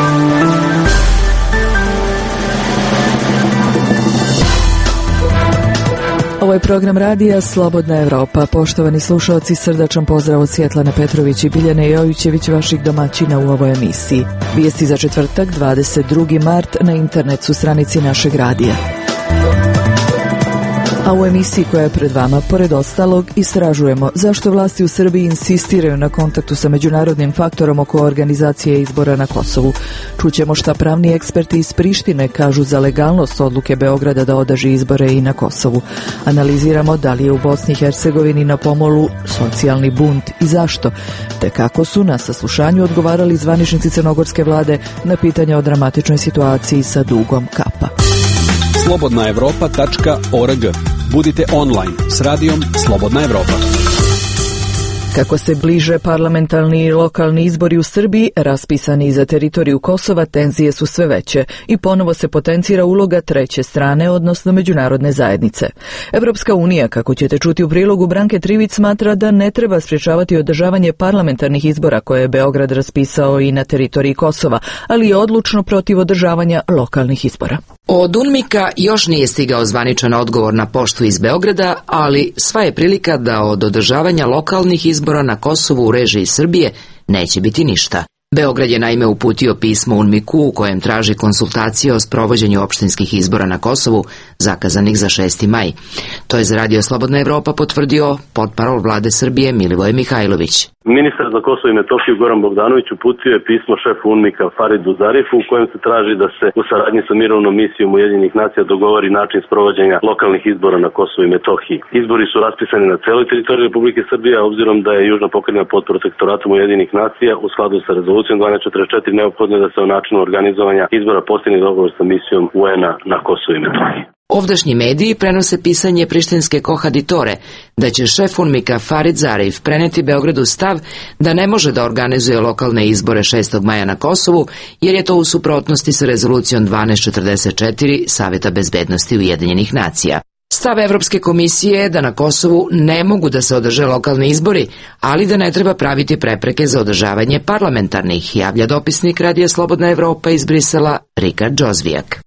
Ovo je program radija Slobodna Evropa. Poštovani slušalci, srdačan pozdrav od Svjetlane Petrović i Biljane Jovićević, vaših domaćina u ovoj emisiji. Vijesti za četvrtak, 22. mart, na internet su stranici našeg radija. A u emisiji koja je pred vama, pored ostalog, istražujemo zašto vlasti u Srbiji insistiraju na kontaktu sa međunarodnim faktorom oko organizacije izbora na Kosovu. Čućemo šta pravni eksperti iz Prištine kažu za legalnost odluke Beograda da održi izbore i na Kosovu. Analiziramo da li je u Bosni i Hercegovini na pomolu socijalni bunt i zašto, te kako su na saslušanju odgovarali zvaničnici crnogorske vlade na pitanja o dramatičnoj situaciji sa dugom Kapa. Slobodnaevropa.org. Budite online s radijom Slobodna Evropa. Kako se bliže parlamentarni i lokalni izbori u Srbiji, raspisani za teritoriju Kosova, tenzije su sve veće i ponovo se potencira uloga treće strane, odnosno međunarodne zajednice. Evropska unija, kako ćete čuti u prilogu Branke Trivić, smatra da ne treba sprječavati održavanje parlamentarnih izbora koje je Beograd raspisao i na teritoriji Kosova, ali je odlučno protiv održavanja lokalnih izbora. Od UNMIK-a još nije stigao zvaničan odgovor na poštu iz Beograda, ali sva je prilika da od održavanja lokalnih izbora na Kosovu u režiji Srbije neće biti ništa. Beograd je naime uputio pismo UNMIK-u u kojem traži konsultacije o sprovođenju opštinskih izbora na Kosovu zakazanih za 6. maj. To je za Radio Slobodna Evropa potvrdio portparol vlade Srbije Milivoje Mihajlović. Ministar za Kosovo i Metohiju Goran Bogdanović uputio je pismo šefu UNMIK-a Faridu Zarifu u kojem se traži da se u saradnji sa mirovnom misijom Ujedinjenih nacija dogovori način sprovođenja lokalnih izbora na Kosovu i Metohiji. Izbori su raspisani na celoj teritoriji Republike Srbije, a obzirom da je južna pokrajina pod protektoratom Ujedinjenih nacija, u skladu sa rezolucijom 1244 neophodno je da se o načinu organizovanja izbora postigne dogovor sa misijom UN-a na Kosovu i Metohiji. Ovdašnji mediji prenose pisanje prištinske kohaditore da će šef UNMIK-a Farid Zarif preneti Beogradu stav da ne može da organizuje lokalne izbore 6. maja na Kosovu, jer je to u suprotnosti sa rezolucijom 1244 Saveta bezbednosti Ujedinjenih nacija. Stav Evropske komisije je da na Kosovu ne mogu da se održe lokalni izbori, ali da ne treba praviti prepreke za održavanje parlamentarnih, javlja dopisnik Radija Slobodna Evropa iz Brisela Rikard Džozvijak.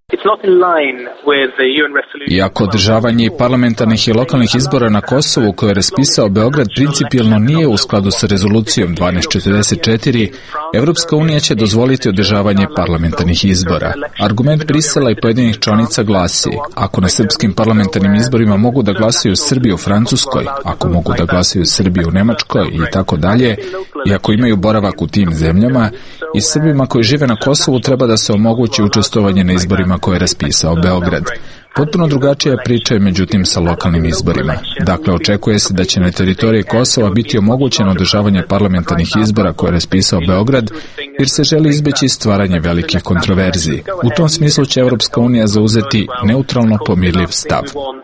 Iako održavanje parlamentarnih i lokalnih izbora na Kosovu koje je raspisao Beograd principijelno nije u skladu sa rezolucijom 1244, Evropska unija će dozvoliti održavanje parlamentarnih izbora. Argument Brisela i pojedinih članica glasi: ako na srpskim parlamentarnim izborima mogu da glasaju Srbi u Francuskoj, ako mogu da glasaju Srbi u Nemačkoj i tako dalje, i ako imaju boravak u tim zemljama, i Srbima koji žive na Kosovu treba da se omogući učestvovanje na izborima koje je raspisao Beograd. Potpuno drugačija priča je međutim sa lokalnim izborima. Dakle, očekuje se da će na teritoriji Kosova biti omogućeno održavanje parlamentarnih izbora koje je raspisao Beograd, jer se želi izbeći stvaranje velikih kontroverziji. U tom smislu će Evropska unija zauzeti neutralno pomirljiv stav.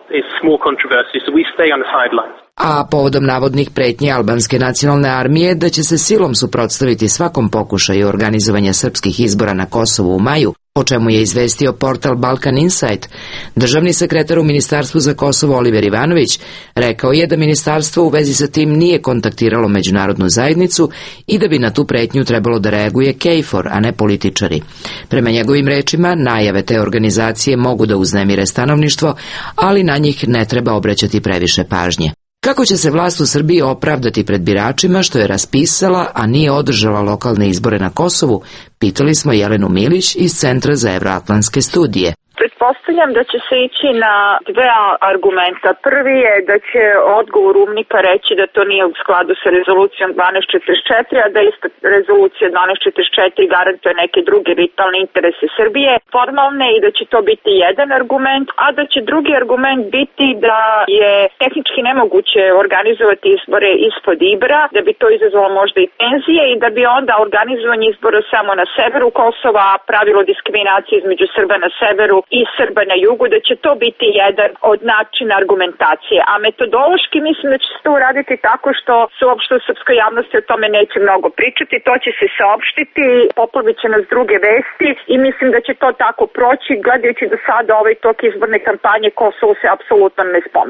A povodom navodnih pretnji albanske nacionalne armije da će se silom suprotstaviti svakom pokušaju organizovanja srpskih izbora na Kosovu u maju, o čemu je izvestio portal Balkan Insight, državni sekretar u Ministarstvu za Kosovo Oliver Ivanović rekao je da ministarstvo u vezi sa tim nije kontaktiralo međunarodnu zajednicu i da bi na tu pretnju trebalo da reaguje KFOR, a ne političari. Prema njegovim rečima, najave te organizacije mogu da uznemire stanovništvo, ali na njih ne treba obraćati previše pažnje. Kako će se vlast u Srbiji opravdati pred biračima što je raspisala, a nije održala lokalne izbore na Kosovu, pitali smo Jelenu Milić iz Centra za evroatlantske studije. Pretpostavljam da će se ići na dva argumenta. Prvi je da će odgovor UNMIK-a reći da to nije u skladu sa rezolucijom 1244, a da ista rezolucija 1244 garantuje neke druge vitalne interese Srbije, formalne, i da će to biti jedan argument, a da će drugi argument biti da je tehnički nemoguće organizovati izbore ispod Ibra, da bi to izazvalo možda i tenzije i da bi onda organizovanje izbora samo na severu Kosova pravilo diskriminacije između Srba na severu i Srba na jugu, da će to biti jedan od načina argumentacije. A metodološki mislim da će se to uraditi tako što se uopšte u srpskoj javnosti o tome neće mnogo pričati, to će se saopštiti, poplavit će nas druge vesti i mislim da će to tako proći, gledajući do sada ovaj tok izborne kampanje Kosovo se apsolutno ne spominje.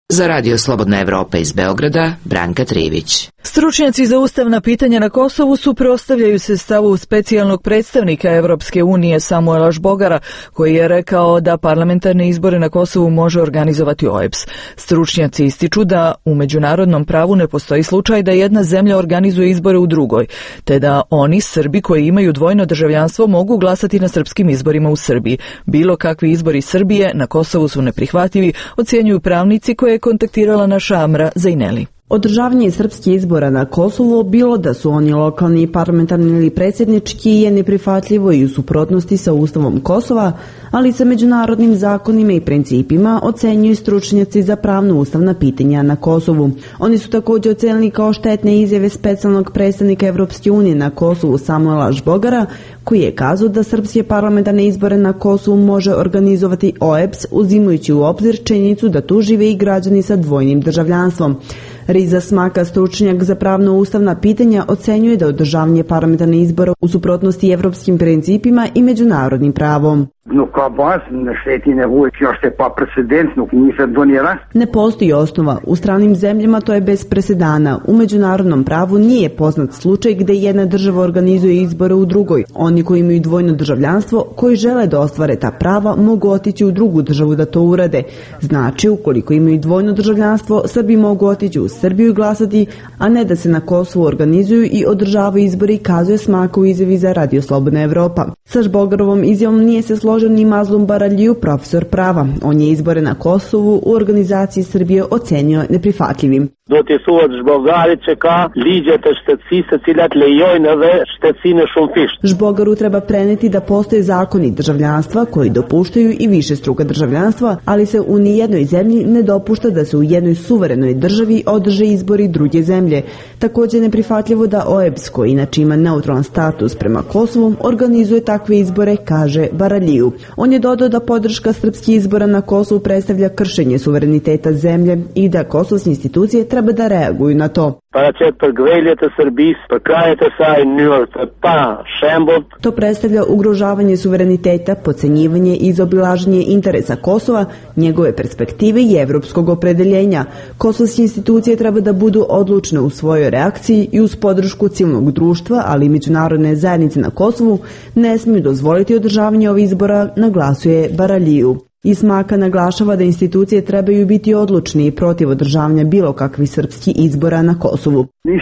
Za Radio Slobodna Evropa iz Beograda, Branka Trivić. Stručnjaci za ustavna pitanja na Kosovu suprotstavljaju se stavu specijalnog predstavnika Evropske unije Samuela Žbogara, koji je rekao da parlamentarne izbore na Kosovu može organizovati OEBS. Stručnjaci ističu da u međunarodnom pravu ne postoji slučaj da jedna zemlja organizuje izbore u drugoj, te da oni, Srbi koji imaju dvojno državljanstvo, mogu glasati na srpskim izborima u Srbiji. Bilo kakvi izbori Srbije na Kosovu su neprihvatljivi, ocjenjuju pravnici koje je kontaktirala naša Amra Zajneli. Održavanje srpskih izbora na Kosovu, bilo da su oni lokalni, parlamentarni ili predsjednički, je neprihvatljivo i u suprotnosti sa Ustavom Kosova, ali sa međunarodnim zakonima i principima, ocenjuju stručnjaci za pravno ustavna pitanja na Kosovu. Oni su također ocenili kao štetne izjave specijalnog predstavnika Evropske unije na Kosovu Samuela Žbogara, koji je kazao da srpske parlamentarne izbore na Kosovu može organizovati OEBS, uzimajući u obzir činjenicu da tu žive i građani sa dvojnim državljanstvom. Riza Smaka, stručnjak za pravno ustavna pitanja, ocenjuje da održavanje parlamentarnih izbora u suprotnosti evropskim principima i međunarodnim pravom. Ne postoji osnova. U stranim zemljama to je bez presedana. U međunarodnom pravu nije poznat slučaj gde jedna država organizuje izbore u drugoj. Oni koji imaju dvojno državljanstvo, koji žele da ostvare ta prava, mogu otići u drugu državu da to urade. Znači, ukoliko imaju dvojno državljanstvo, Srbi mogu otići u Srbiju i glasati, a ne da se na Kosovu organizuju i održavaju izbori, kazuje Smaka u izjavi za Radio Slobodna Evropa. Sa Žbogarovom izjavom nije se složio ni Mazlum Baraliju, profesor prava. On je izbore na Kosovu u organizaciji Srbije ocenio neprihvatljivim. Do të thuhet Zhbogarit që ka ligjet e shtetësisë të cilat lejojnë edhe shtetësinë shumëfisht. Žbogaru treba preneti da postoje zakoni državljanstva koji dopuštaju i višestruka državljanstva, ali se u nijednoj zemlji ne dopušta da se u jednoj suverenoj državi održe izbori druge zemlje. Također neprihvatljivo da OEBS, koji inače ima neutralan status prema Kosovu, organizuje takve izbore, kaže Baraliju. On je dodao da podrška srpskih izbora na Kosovu predstavlja kršenje suvereniteta zemlje i da kosovske institucije treba da reaguju na to. To predstavlja ugrožavanje suvereniteta, potcenjivanje i izobilaženje interesa Kosova, njegove perspektive i evropskog opredeljenja. Kosovske institucije treba da budu odlučne u svojoj reakciji i uz podršku civilnog društva, ali i međunarodne zajednice na Kosovu ne smiju dozvoliti održavanje ovih izbora, naglasuje Baraliju. Ismaka naglašava da institucije trebaju biti odlučni protiv održavanja bilo kakvih srpskih izbora na Kosovu.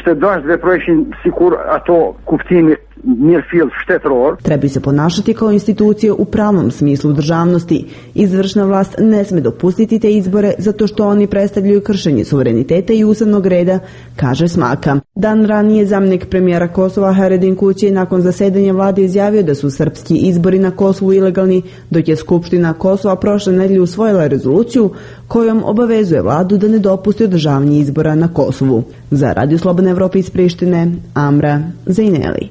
Trebaju se ponašati kao institucije u pravnom smislu državnosti. Izvršna vlast ne sme dopustiti te izbore zato što oni predstavljaju kršenje suvereniteta i ustavnog reda, kaže Smaka. Dan ranije zamjenik premijera Kosova Haredin Kući nakon zasedanja vlade izjavio da su srpski izbori na Kosovu ilegalni, dok je Skupština Kosova prošle nedelje usvojila rezoluciju kojom obavezuje vladu da ne dopusti održavanje izbora na Kosovu. Za Radio Slobodna Evropa iz Prištine, Amra Zajneli.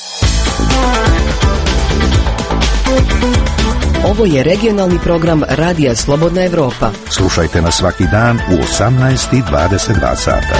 Ovo je regionalni program Radija Slobodna Evropa. Slušajte nas svaki dan u 18:22 sata.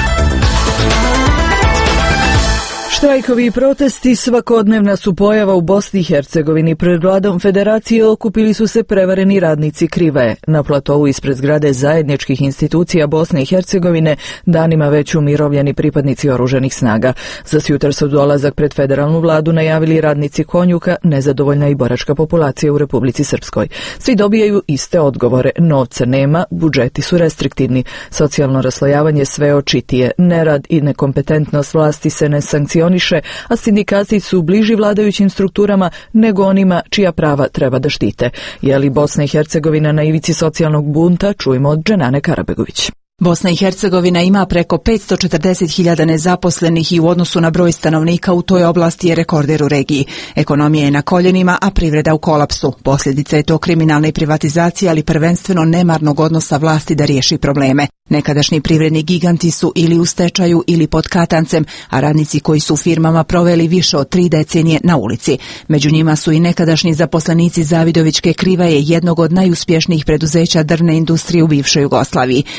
Štrajkovi i protesti svakodnevna su pojava u Bosni i Hercegovini. Pred vladom federacije okupili su se prevareni radnici Krivaje. Na platovu ispred zgrade zajedničkih institucija Bosne i Hercegovine danima već umirovljeni pripadnici oružanih snaga. Za sutra su dolazak pred federalnu vladu najavili radnici Konjuka, nezadovoljna i boračka populacija u Republici Srpskoj. Svi dobijaju iste odgovore. Novca nema, budžeti su restriktivni. Socijalno raslojavanje sve očitije. Nerad i nekompetentnost vlasti se ne sankcioniše, a sindikati su bliži vladajućim strukturama nego onima čija prava treba da štite. Je li Bosna i Hercegovina na ivici socijalnog bunta? Čujemo od Dženane Karabegović. Bosna i Hercegovina ima preko 540.000 nezaposlenih i u odnosu na broj stanovnika u toj oblasti je rekorder u regiji. Ekonomija je na koljenima, a privreda u kolapsu. Posljedica je to kriminalne privatizacije, ali prvenstveno nemarnog odnosa vlasti da riješi probleme. Nekadašnji privredni giganti su ili u stečaju ili pod katancem, a radnici koji su u firmama proveli više od 3 decenije na ulici. Među njima su i nekadašnji zaposlenici Zavidovićke Krivaje, jednog od najuspješnijih preduzeća drvne industrije u bivšoj Jugoslaviji. Njih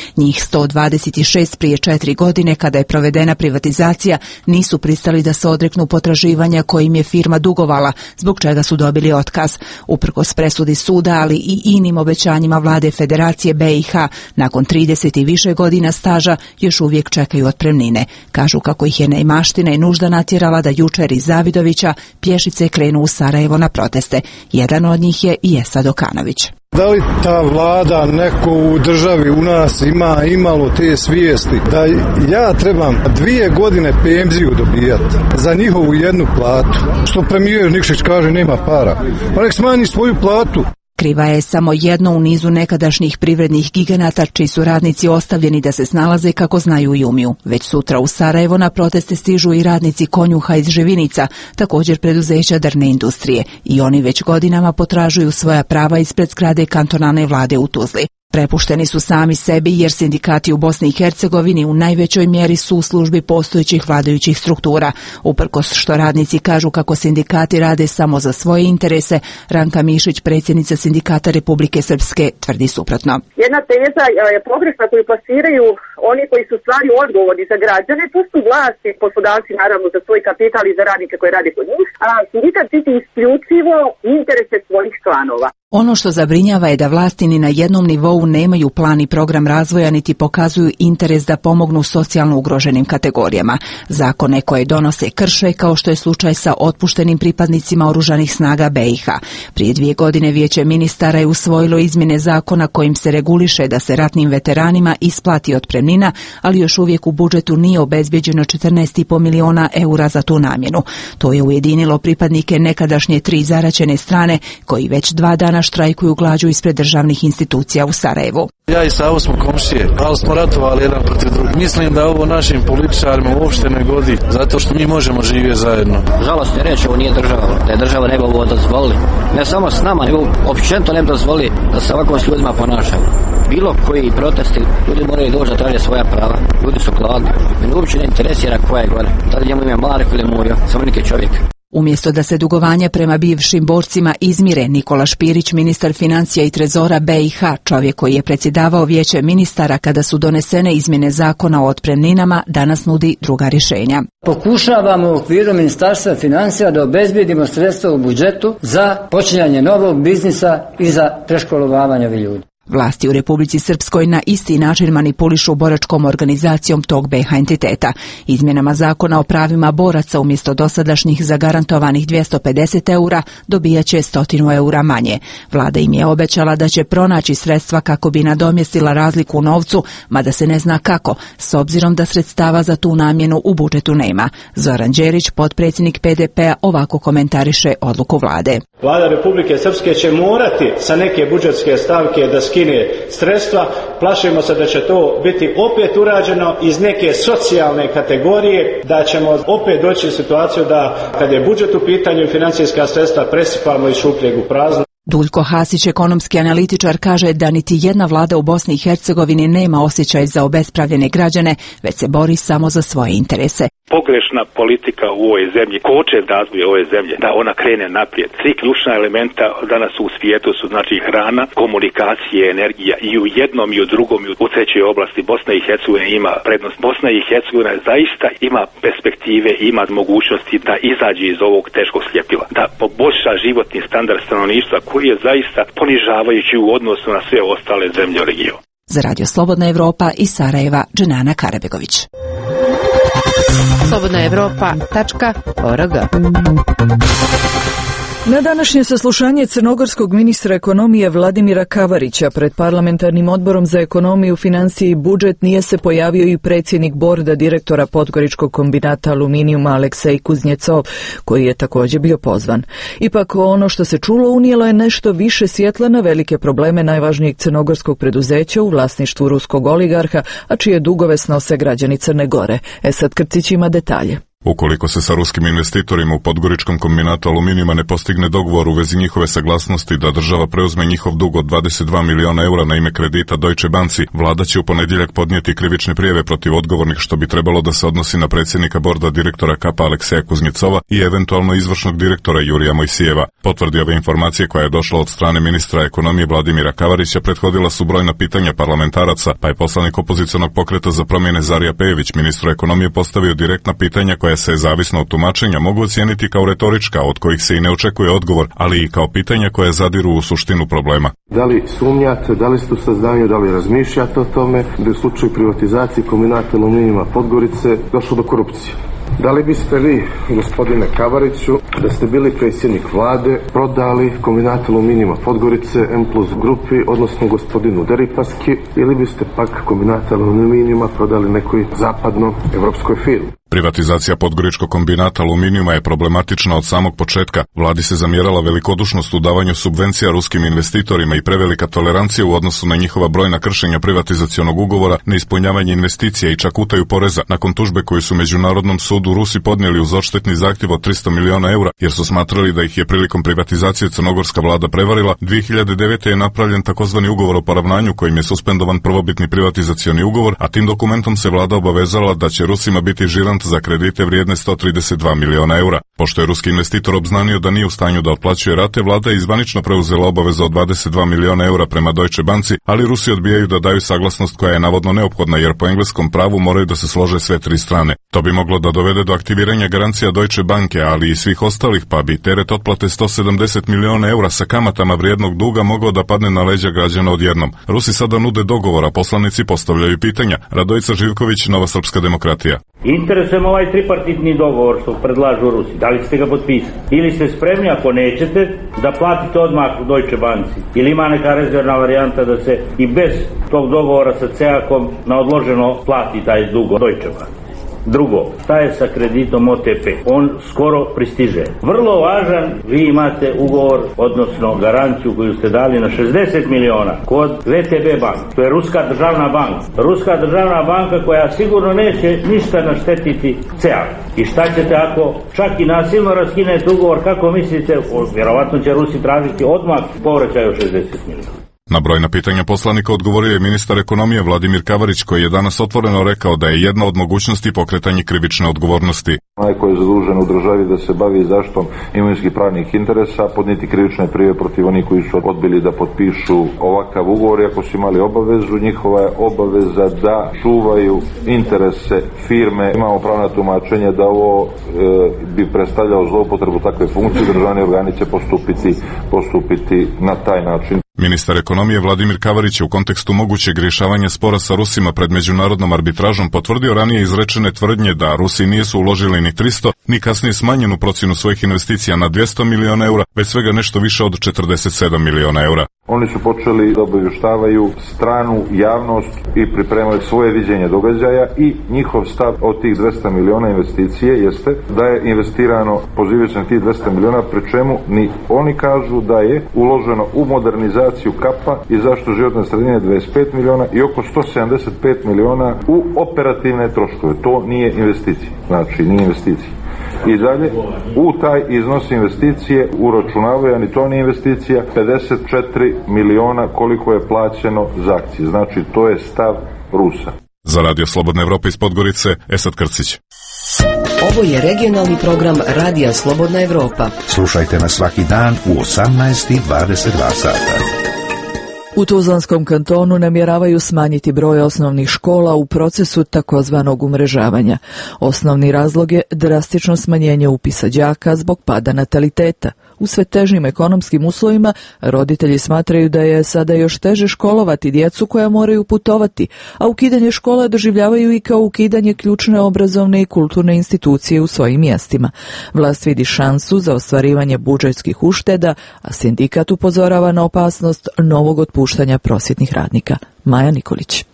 126 prije 4 godine kada je provedena privatizacija nisu pristali da se odreknu potraživanja kojim je firma dugovala, zbog čega su dobili otkaz. Uprkos presudi suda, ali i inim obećanjima vlade Federacije BiH, nakon 30 i više godina staža još uvijek čekaju otpremnine. Kažu kako ih je neimaština i nužda natjerala da jučer iz Zavidovića pješice krenu u Sarajevo na proteste. Jedan od njih je i Esad Okanović. Da li ta vlada, neko u državi u nas ima imalo te svijesti da ja trebam 2 godine penziju dobijati za njihovu jednu platu? Što premijer Nikšić kaže nema para. Pa nek smanji svoju platu. Kriva je samo jedno u nizu nekadašnjih privrednih giganata čiji su radnici ostavljeni da se snalaze kako znaju i umiju. Već sutra u Sarajevo na proteste stižu i radnici Konjuha iz Živinica, također preduzeća drvne industrije. I oni već godinama potražuju svoja prava ispred zgrade kantonalne vlade u Tuzli. Prepušteni su sami sebi jer sindikati u Bosni i Hercegovini u najvećoj mjeri su u službi postojećih vladajućih struktura. Uprkos što radnici kažu kako sindikati rade samo za svoje interese, Ranka Mišić, predsjednica Sindikata Republike Srpske, tvrdi suprotno. Jedna teza je pogrešna koju plasiraju oni koji su stvari odgovorni za građane, to su vlasti, poslodavci naravno za svoj kapital i za radnike koji rade kod njih, a sindikat štiti isključivo interese svojih članova. Ono što zabrinjava je da vlasti ni na jednom nivou nemaju plan i program razvoja niti pokazuju interes da pomognu socijalno ugroženim kategorijama. Zakone koje donose krše, kao što je slučaj sa otpuštenim pripadnicima oružanih snaga BiH. Prije 2 godine Vijeće ministara je usvojilo izmjene zakona kojim se reguliše da se ratnim veteranima isplati otpremnina, ali još uvijek u budžetu nije obezbjeđeno 14,5 miliona eura za tu namjenu. To je ujedinilo pripadnike nekadašnje 3 zaraćene strane koji već 2 dana štrajkuju glađu ispred državnih institucija u Sarajevu. Ja i Savo smo komšije, ali smo ratovali jedan protiv drugog. Mislim da ovo našim političarima uopšte ne godi, zato što mi možemo živjeti zajedno. Žalostno je reći, ovo nije država, da je država ne bi ovo dozvolili. Ne samo s nama, nego općenito ne bi dozvolili da se ovako s ljudima ponašaju. Bilo koji protesti, ljudi moraju doći da traže svoja prava. Ljudi su gladni. Meni uopće ne interesira koja je gore. Da li njemu ime Marek ili Murio, samo neki čovjek. Umjesto da se dugovanja prema bivšim borcima izmire, Nikola Špirić, ministar financija i trezora BiH, čovjek koji je predsjedavao Vijeće ministara kada su donesene izmjene zakona o otpremninama, danas nudi druga rješenja. Pokušavamo u okviru Ministarstva financija da obezbijedimo sredstva u budžetu za počinjanje novog biznisa i za preškolovavanje ovih ljudi. Vlasti u Republici Srpskoj na isti način manipulišu boračkom organizacijom tog BiH entiteta. Izmjenama zakona o pravima boraca umjesto dosadašnjih zagarantovanih 250 eura dobijat će 100 eura manje. Vlada im je obećala da će pronaći sredstva kako bi nadomjestila razliku u novcu, mada se ne zna kako, s obzirom da sredstava za tu namjenu u budžetu nema. Zoran Đerić, potpredsjednik PDP-a, ovako komentariše odluku vlade. Vlada Republike Srpske će morati sa neke budžetske stavke da skine sredstva. Plašimo se da će to biti opet urađeno iz neke socijalne kategorije, da ćemo opet doći u situaciju da kad je budžet u pitanju i financijska sredstva presipamo iz šupljeg u prazno. Duljko Hasić, ekonomski analitičar, kaže da niti jedna vlada u Bosni i Hercegovini nema osjećaj za obespravljene građane, već se bori samo za svoje interese. Pogrešna politika u ovoj zemlji koče razvoj ove zemlje, da ona krene naprijed. 3 ključna elementa danas u svijetu su znači hrana, komunikacije, energija i u jednom i u drugom i u trećoj oblasti Bosna i Hercegovina ima prednost. Bosna i Hercegovina zaista ima perspektive, ima mogućnosti da izađe iz ovog teškog sljepila, da poboljša životni standard stanovništva koji je zaista ponižavajući u odnosu na sve ostale zemlje u regionu. Za Radio Slobodna Evropa iz Sarajeva, Dženana Karabegović. slobodnaevropa.org. Na današnje saslušanje crnogorskog ministra ekonomije Vladimira Kavarića pred parlamentarnim odborom za ekonomiju, financije i budžet nije se pojavio i predsjednik borda direktora Podgoričkog kombinata aluminijuma Aleksej Kuznjecov, koji je također bio pozvan. Ipak ono što se čulo unijelo je nešto više svjetla na velike probleme najvažnijeg crnogorskog preduzeća u vlasništvu ruskog oligarha, a čije dugove snose građani Crne Gore. Esad Krcić ima detalje. Ukoliko se sa ruskim investitorima u podgoričkom kombinatu aluminijuma ne postigne dogovor u vezi njihove saglasnosti da država preuzme njihov dug od 22 miliona eura na ime kredita Deutsche Banci, vlada će u ponedjeljak podnijeti krivične prijave protiv odgovornih, što bi trebalo da se odnosi na predsjednika borda direktora Kapa Alekseja Kuznjecova i eventualno izvršnog direktora Jurija Mojsijeva. Potvrdi ove informacije koja je došla od strane ministra ekonomije Vladimira Kavarića prethodila su brojna pitanja parlamentaraca, pa je poslanik opozicionog pokreta za promjene Zarija Pejević ministru ekonomije postavio direktna pitanja koja se zavisno od tumačenja mogu ocijeniti kao retorička, od kojih se i ne očekuje odgovor, ali i kao pitanja koja zadiru u suštinu problema. Da li sumnjate, da li ste u saznanju, da li razmišljate o tome da je u slučaju privatizacije kombinata aluminijuma Podgorice došlo do korupcije? Da li biste vi, gospodine Kavariću, da ste bili predsjednik vlade, prodali kombinat aluminijuma Podgorice M+ grupi, odnosno gospodinu Deripaski, ili biste pak kombinat aluminijuma prodali nekoj zapadno-evropskoj firmi? Privatizacija podgoričkog kombinata aluminijuma je problematična od samog početka. Vladi se zamjerala velikodušnost u davanju subvencija ruskim investitorima i prevelika tolerancija u odnosu na njihova brojna kršenja privatizacionog ugovora, neispunjavanje investicija i čak utaju poreza. Nakon tužbe koju su Međunarodnom sudu Rusi podnijeli uz odštetni zahtjev od 300 miliona eura, jer su smatrali da ih je prilikom privatizacije crnogorska vlada prevarila, 2009. je napravljen takozvani ugovor o poravnanju kojim je suspendovan prvobitni privatizacioni ugovor, a tim dokumentom se vlada obavezala da će Rusima biti žirant za kredite vrijedne 132 miliona eura. Pošto je ruski investitor obznanio da nije u stanju da otplaćuje rate, vlada je izvanično preuzela obavezu od 22 miliona eura prema Deutsche Banci, ali Rusi odbijaju da daju saglasnost koja je navodno neophodna, jer po engleskom pravu moraju da se slože sve tri strane. To bi moglo da dovede do aktiviranja garancija Deutsche Banke, ali i svih ostalih, pa bi teret otplate 170 miliona eura sa kamatama vrijednog duga mogao da padne na leđa građana odjednom. Rusi sada nude dogovor, a poslanici postavljaju pitanja. Radojica Živković, Nova srpska demokratija. Interesuje me ovaj tripartitni dogovor što predlažu Rusi. Da li ste ga potpisali? Ili ste spremni, ako nećete, da platite odmah u Deutsche Banci? Ili ima neka rezervna varijanta da se i bez tog dogovora sa CEAC-om na odloženo plati taj dug od Deutsche Banci? Drugo, šta je sa kreditom OTP? On skoro pristiže. Vrlo važan, vi imate ugovor, odnosno garanciju koju ste dali na 60 miliona kod VTB bank. To je Ruska državna banka. Ruska državna banka koja sigurno neće ništa naštetiti CEAC. I šta ćete ako čak i nasilno raskinete ugovor, kako mislite, vjerovatno će Rusi tražiti odmah povraćaj od 60 miliona. Na brojna pitanja poslanika odgovorio je ministar ekonomije Vladimir Kavarić, koji je danas otvoreno rekao da je jedna od mogućnosti pokretanje krivične odgovornosti. Onaj koji je zadužen u državi da se bavi zaštitom imovinskih pravnih interesa, podnijeti krivične prijave protiv onih koji su odbili da potpišu ovakav ugovor, i ako su imali obavezu, njihova je obaveza da čuvaju interese firme. Imamo pravna tumačenja da ovo bi predstavljalo zloupotrebu takve funkcije, državni organi će postupiti na taj način. Ministar ekonomije Vladimir Kavarić je u kontekstu mogućeg rješavanja spora sa Rusima pred međunarodnom arbitražom potvrdio ranije izrečene tvrdnje da Rusi nisu uložili ni 300, ni kasnije smanjenu procjenu svojih investicija na 200 miliona eura, već svega nešto više od 47 miliona eura. Oni su počeli da obavještavaju stranu javnost i pripremali svoje viđenje događaja, i njihov stav od tih 200 miliona investicije jeste da je investirano, pozivajući na tih 200 miliona, pri čemu ni oni kažu da je uloženo u modernizaciju kapa i zaštitu životne sredine 25 miliona i oko 175 miliona u operativne troškove. To nije investicija. Znači, nije investicija. I dalje, u taj iznos investicije uračunavaju, a ni to nije investicija, 54 miliona koliko je plaćeno za akcije. Znači, to je stav Rusa. Za Radio Slobodna Evropa iz Podgorice, Esad Krcić. Ovo je regionalni program Radija Slobodna Evropa. Slušajte nas svaki dan u 18:22 sata. U Tuzlanskom kantonu namjeravaju smanjiti broj osnovnih škola u procesu takozvanog umrežavanja. Osnovni razlog je drastično smanjenje upisa đaka zbog pada nataliteta. U sve težim ekonomskim uslovima roditelji smatraju da je sada još teže školovati djecu koja moraju putovati, a ukidanje škola doživljavaju i kao ukidanje ključne obrazovne i kulturne institucije u svojim mjestima. Vlast vidi šansu za ostvarivanje budžetskih ušteda, a sindikat upozorava na opasnost novog otpuštanja prosvjetnih radnika. Maja Nikolić.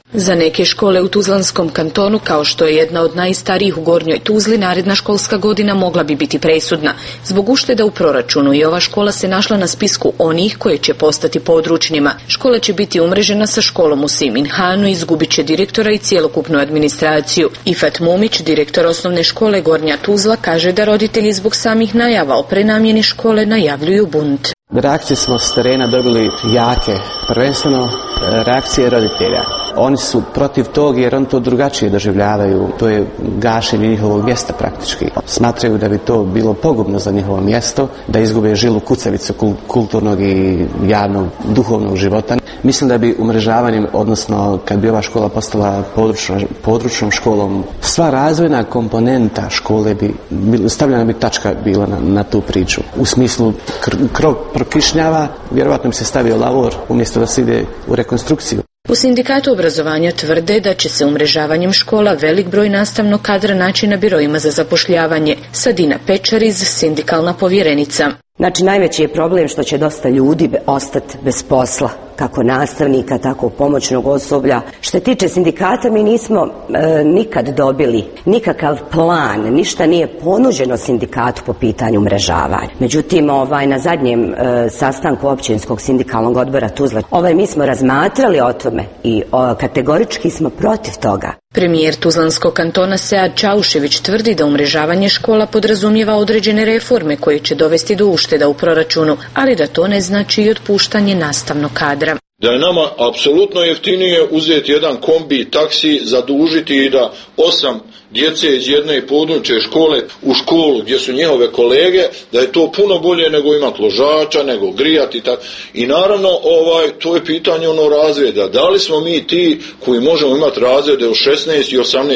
Za neke škole u Tuzlanskom kantonu, kao što je jedna od najstarijih u Gornjoj Tuzli, naredna školska godina mogla bi biti presudna. Zbog ušteda u proračunu i ova škola se našla na spisku onih koje će postati područnima. Škola će biti umrežena sa školom u Siminhanu, izgubit će direktora i cjelokupnu administraciju. Ifat Mumić, direktor osnovne škole Gornja Tuzla, kaže da roditelji zbog samih najava o prenamjeni škole najavljuju bunt. Reakcije smo s terena dobili jake, prvenstveno reakcije roditelja. Oni su protiv tog jer oni to drugačije doživljavaju, to je gašenje njihovog mjesta praktički. Smatraju da bi to bilo pogubno za njihovo mjesto, da izgube žilu kucavicu kulturnog i javnog, duhovnog života. Mislim da bi umrežavanjem, odnosno kad bi ova škola postala područnom školom, sva razvojna komponenta škole bi stavljena bi tačka bila na tu priču. U smislu krov prokišnjava, vjerojatno bi se stavio lavor umjesto da se ide u rekonstrukciju. U sindikatu obrazovanja tvrde da će se umrežavanjem škola velik broj nastavnog kadra naći na biroima za zapošljavanje. Sadina Pečariz, sindikalna povjerenica. Znači, najveći je problem što će dosta ljudi ostati bez posla, kako nastavnika, tako pomoćnog osoblja. Što se tiče sindikata, mi nismo nikad dobili nikakav plan, ništa nije ponuđeno sindikatu po pitanju umrežavanja. Međutim, na zadnjem sastanku općinskog sindikalnog odbora Tuzla, mi smo razmatrali o tome i kategorički smo protiv toga. Premijer Tuzlanskog kantona Sead Čaušević tvrdi da umrežavanje škola podrazumijeva određene reforme koje će dovesti do ušteda u proračunu, ali da to ne znači i otpuštanje nastavnog kadra. Da je nama apsolutno jeftinije uzeti jedan kombi, taksi, zadužiti i da 8 djece iz jedne područne škole u školu gdje su njihove kolege, da je to puno bolje nego imati ložača, nego grijati i tako. I naravno, to je pitanje razreda. Da li smo mi ti koji možemo imati razrede od 16 i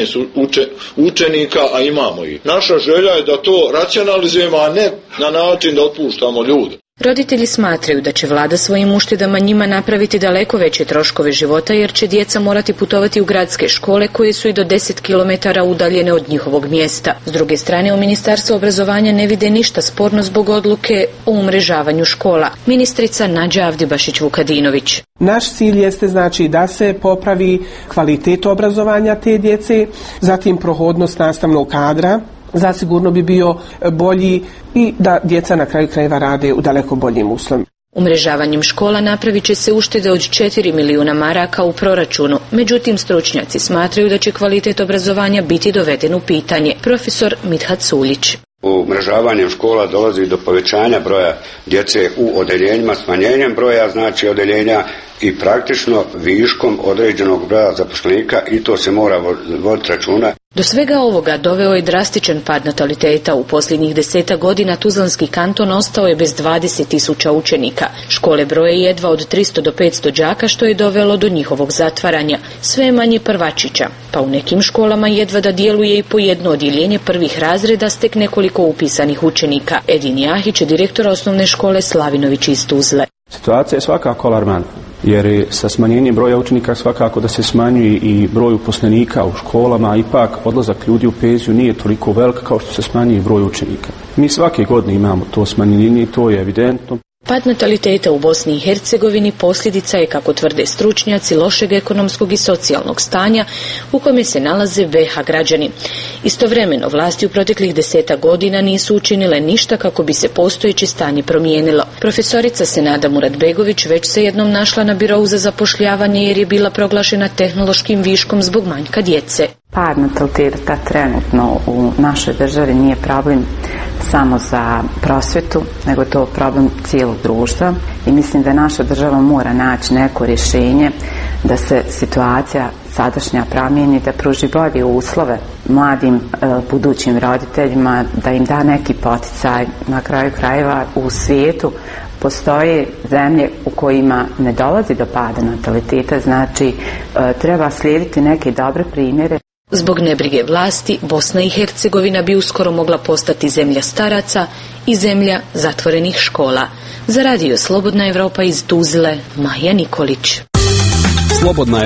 18 učenika, a imamo ih. Naša želja je da to racionalizujemo, a ne na način da otpuštamo ljude. Roditelji smatraju da će vlada svojim uštedama njima napraviti daleko veće troškove života jer će djeca morati putovati u gradske škole koje su i do 10 km udaljene od njihovog mjesta. S druge strane, u Ministarstvu obrazovanja ne vide ništa sporno zbog odluke o umrežavanju škola. Ministrica Nađa Avdibašić-Vukadinović. Naš cilj jeste da se popravi kvalitet obrazovanja te djece, zatim prohodnost nastavnog kadra, zasigurno bi bio bolji i da djeca na kraju krajeva rade u daleko boljim uslovima. Umrežavanjem škola napravit će se uštede od 4 milijuna maraka u proračunu. Međutim, stručnjaci smatraju da će kvalitet obrazovanja biti doveden u pitanje. Profesor Mithat Suljić. Umrežavanjem škola dolazi do povećanja broja djece u odeljenjima, smanjenjem broja odeljenja i praktično viškom određenog broja zaposlenika i to se mora voditi računa. Do svega ovoga doveo je drastičan pad nataliteta. U posljednjih 10 godina Tuzlanski kanton ostao je bez 20.000 učenika. Škole broje jedva od 300 do 500 đaka, što je dovelo do njihovog zatvaranja. Sve je manje prvačića, pa u nekim školama jedva da djeluje i po jedno odjeljenje prvih razreda s tek nekoliko upisanih učenika. Edin Jahić, direktor osnovne škole Slavinović iz Tuzle. Situacija je svakako alarmantna, jer sa smanjenjem broja učenika svakako da se smanjuje i broj uposlenika u školama, a ipak odlazak ljudi u penziju nije toliko velik kao što se smanjuje broj učenika. Mi svake godine imamo to smanjenje i to je evidentno. Pad nataliteta u Bosni i Hercegovini posljedica je, kako tvrde stručnjaci, lošeg ekonomskog i socijalnog stanja u kome se nalaze BiH građani. Istovremeno, vlasti u proteklih 10 godina nisu učinile ništa kako bi se postojeće stanje promijenilo. Profesorica Senada Muratbegović već se jednom našla na birou za zapošljavanje jer je bila proglašena tehnološkim viškom zbog manjka djece. Pad nataliteta trenutno u našoj državi nije problem samo za prosvjetu, nego je to problem cijelog društva i mislim da naša država mora naći neko rješenje da se situacija sadašnja promijeni, da pruži bolje uslove mladim budućim roditeljima, da im da neki poticaj. Na kraju krajeva u svijetu postoje zemlje u kojima ne dolazi do pada nataliteta, znači treba slijediti neke dobre primjere. Zbog nebrige vlasti, Bosna i Hercegovina bi uskoro mogla postati zemlja staraca i zemlja zatvorenih škola. Za radio Slobodna Evropa iz Tuzle, Maja Nikolić.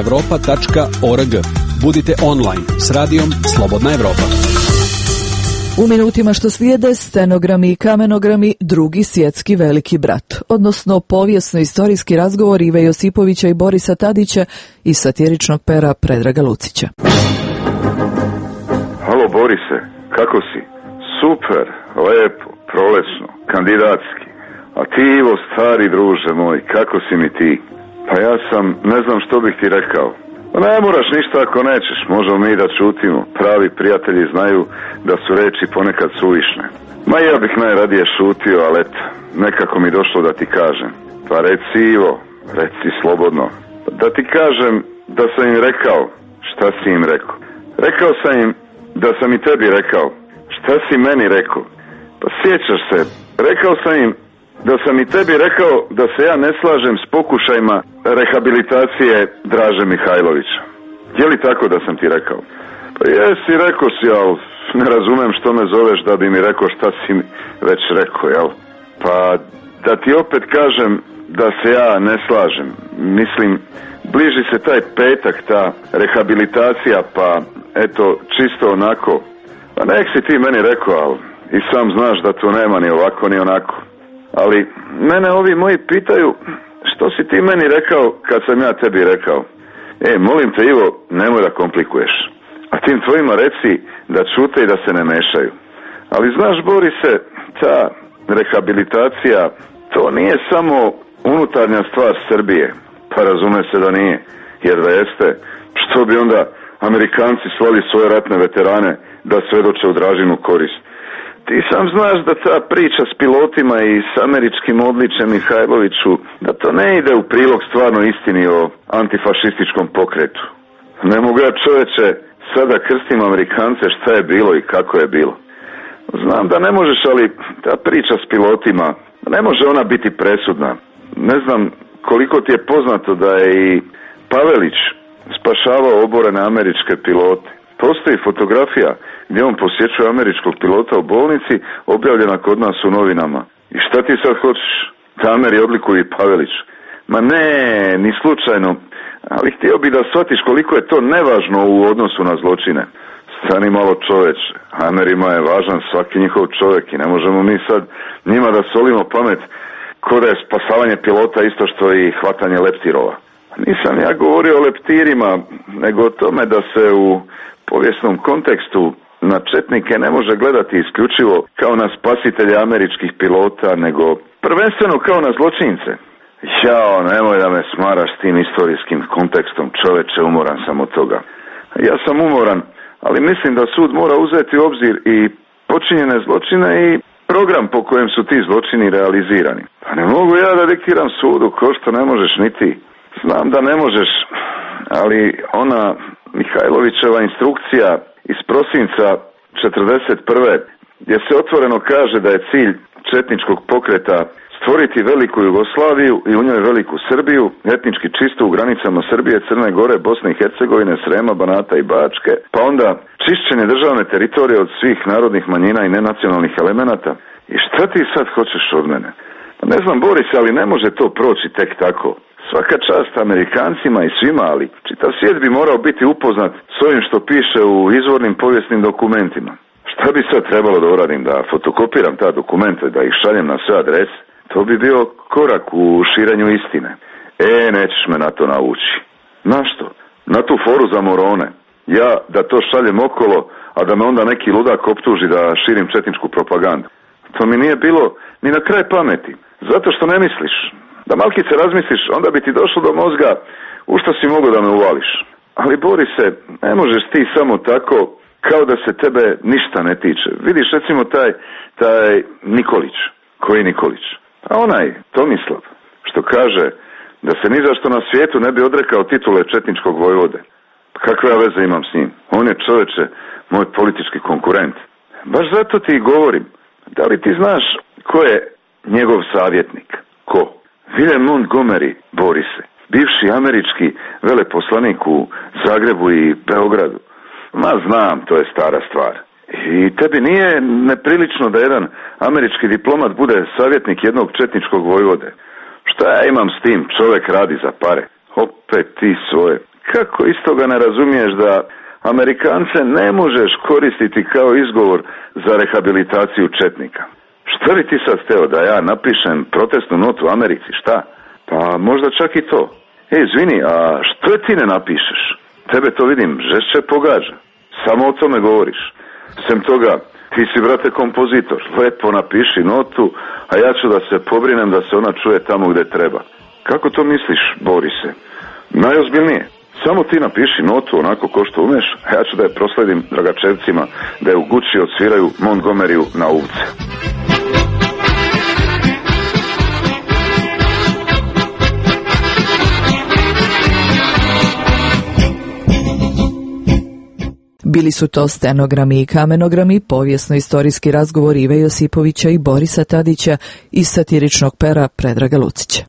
slobodnaevropa.org. Budite online s radijom Slobodna Evropa. U minutima što slijede stenogrami i kamenogrami drugi svjetski veliki brat, odnosno povijesno-istorijski razgovor Ive Josipovića i Borisa Tadića i satiričnog pera Predraga Lucića. Halo Borise, kako si? Super, lepo, prolečno, kandidatski. A ti Ivo, stari druže moj, kako si mi ti? Pa ja sam, ne znam što bih ti rekao. Ne moraš ništa ako nećeš, možemo mi da čutimo. Pravi prijatelji znaju da su reči ponekad suvišne. Ma ja bih najradije šutio, ali eto, nekako mi došlo da ti kažem. Pa reci Ivo, reci slobodno. Da ti kažem da sam im rekao. Šta si im rekao? Rekao sam im da sam i tebi rekao. Šta si meni rekao? Pa sjećaš se, rekao sam im da sam i tebi rekao da se ja ne slažem s pokušajima rehabilitacije Draže Mihajlovića. Je li tako da sam ti rekao? Pa jesi, rekao si, ali ne razumem što me zoveš da bi mi rekao šta si mi već rekao, jel? Pa da ti opet kažem da se ja ne slažem. Mislim, bliži se taj petak, ta rehabilitacija, pa eto, čisto onako. Pa nek si ti meni rekao, ali i sam znaš da to nema ni ovako ni onako. Ali mene ovi moji pitaju što si ti meni rekao kad sam ja tebi rekao. Molim te Ivo, nemoj da komplikuješ. A tim tvojima reci da čute i da se ne mešaju. Ali znaš Borise, ta rehabilitacija, to nije samo unutarnja stvar Srbije. Pa razume se da nije. Jer da jeste, što bi onda Amerikanci slali svoje ratne veterane da svedoče u Dražinu korist. Ti sam znaš da ta priča s pilotima i s američkim odličjem Mihajloviću, da to ne ide u prilog stvarno istini o antifašističkom pokretu. Ne mogu ja čoveče sada krstim Amerikance šta je bilo i kako je bilo. Znam da ne možeš, ali ta priča s pilotima, ne može ona biti presudna. Ne znam koliko ti je poznato da je i Pavelić spašavao oborene američke pilote. Postoji fotografija gdje on posjećuje američkog pilota u bolnici, objavljena kod nas u novinama. I šta ti sad hoćeš? Da Ameri odlikuju i Paveliću. Ma ne, ni slučajno. Ali htio bi da shvatiš koliko je to nevažno u odnosu na zločine. Stani malo čoveče. Amerima je važan svaki njihov čovjek i ne možemo mi sad njima da solimo pamet ko da je spasavanje pilota isto što i hvatanje leptirova. Nisam ja govorio o leptirima, nego o tome da se u povijesnom kontekstu na četnike ne može gledati isključivo kao na spasitelje američkih pilota, nego prvenstveno kao na zločince. Jao, nemoj da me smaraš s tim istorijskim kontekstom, čoveče, umoran sam od toga. Ja sam umoran, ali mislim da sud mora uzeti u obzir i počinjene zločine i program po kojem su ti zločini realizirani. Pa ne mogu ja da diktiram sudu ko što ne možeš ni ti. Znam da ne možeš, ali ona Mihajlovićeva instrukcija iz prosinca 1941. gdje se otvoreno kaže da je cilj četničkog pokreta stvoriti veliku Jugoslaviju i u njoj veliku Srbiju, etnički čistu u granicama Srbije, Crne Gore, Bosne i Hercegovine, Srema, Banata i Bačke, pa onda čišćenje državne teritorije od svih narodnih manjina i nenacionalnih elemenata. I šta ti sad hoćeš od mene? Ne znam, Boris, ali ne može to proći tek tako. Svaka čast Amerikancima i svima, ali čitav svijet bi morao biti upoznat s ovim što piše u izvornim povijesnim dokumentima. Šta bi sad trebalo da uradim? Da fotokopiram ta dokumenta i da ih šaljem na sve adrese? To bi bio korak u širenju istine. Nećeš me na to navući. Na što? Na tu foru za morone. Ja da to šaljem okolo, a da me onda neki ludak optuži da širim četničku propagandu. To mi nije bilo ni na kraj pameti. Zato što ne misliš. Da malkice razmisliš, onda bi ti došlo do mozga u što si mogao da me uvališ. Ali Borise, ne možeš ti samo tako kao da se tebe ništa ne tiče. Vidiš recimo taj Nikolić. Koji Nikolić? A onaj Tomislav, što kaže da se ni zašto na svijetu ne bi odrekao titule četničkog vojvode. Kakve ja veze imam s njim? On je, čoveče, moj politički konkurent. Baš zato ti govorim. Da li ti znaš ko je njegov savjetnik? Ko? William Montgomery, Borise, bivši američki veleposlanik u Zagrebu i Beogradu. Ma znam, to je stara stvar. I tebi nije neprilično da jedan američki diplomat bude savjetnik jednog četničkog vojvode. Šta ja imam s tim? Čovjek radi za pare. Opet ti svoje. Kako iz toga ne razumiješ da Amerikance ne možeš koristiti kao izgovor za rehabilitaciju četnika. Šta bi ti sad hteo, da ja napišem protestnu notu u Americi, šta? Pa možda čak i to. Izvini, a što je ti ne napišeš? Tebe to vidim, žešće pogađa. Samo o tome govoriš. Sem toga, ti si, brate, kompozitor. Lepo napiši notu, a ja ću da se pobrinem da se ona čuje tamo gde treba. Kako to misliš, Borise? Najozbiljnije. Samo ti napiši notu onako ko što umeš, a ja ću da je prosledim Dragačevcima da je u Gucci odsviraju Montgomeryu na uvce. Bili su to stenogrami i kamenogrami, povijesno-istorijski razgovor Ive Josipovića i Borisa Tadića iz satiričnog pera Predraga Lucića.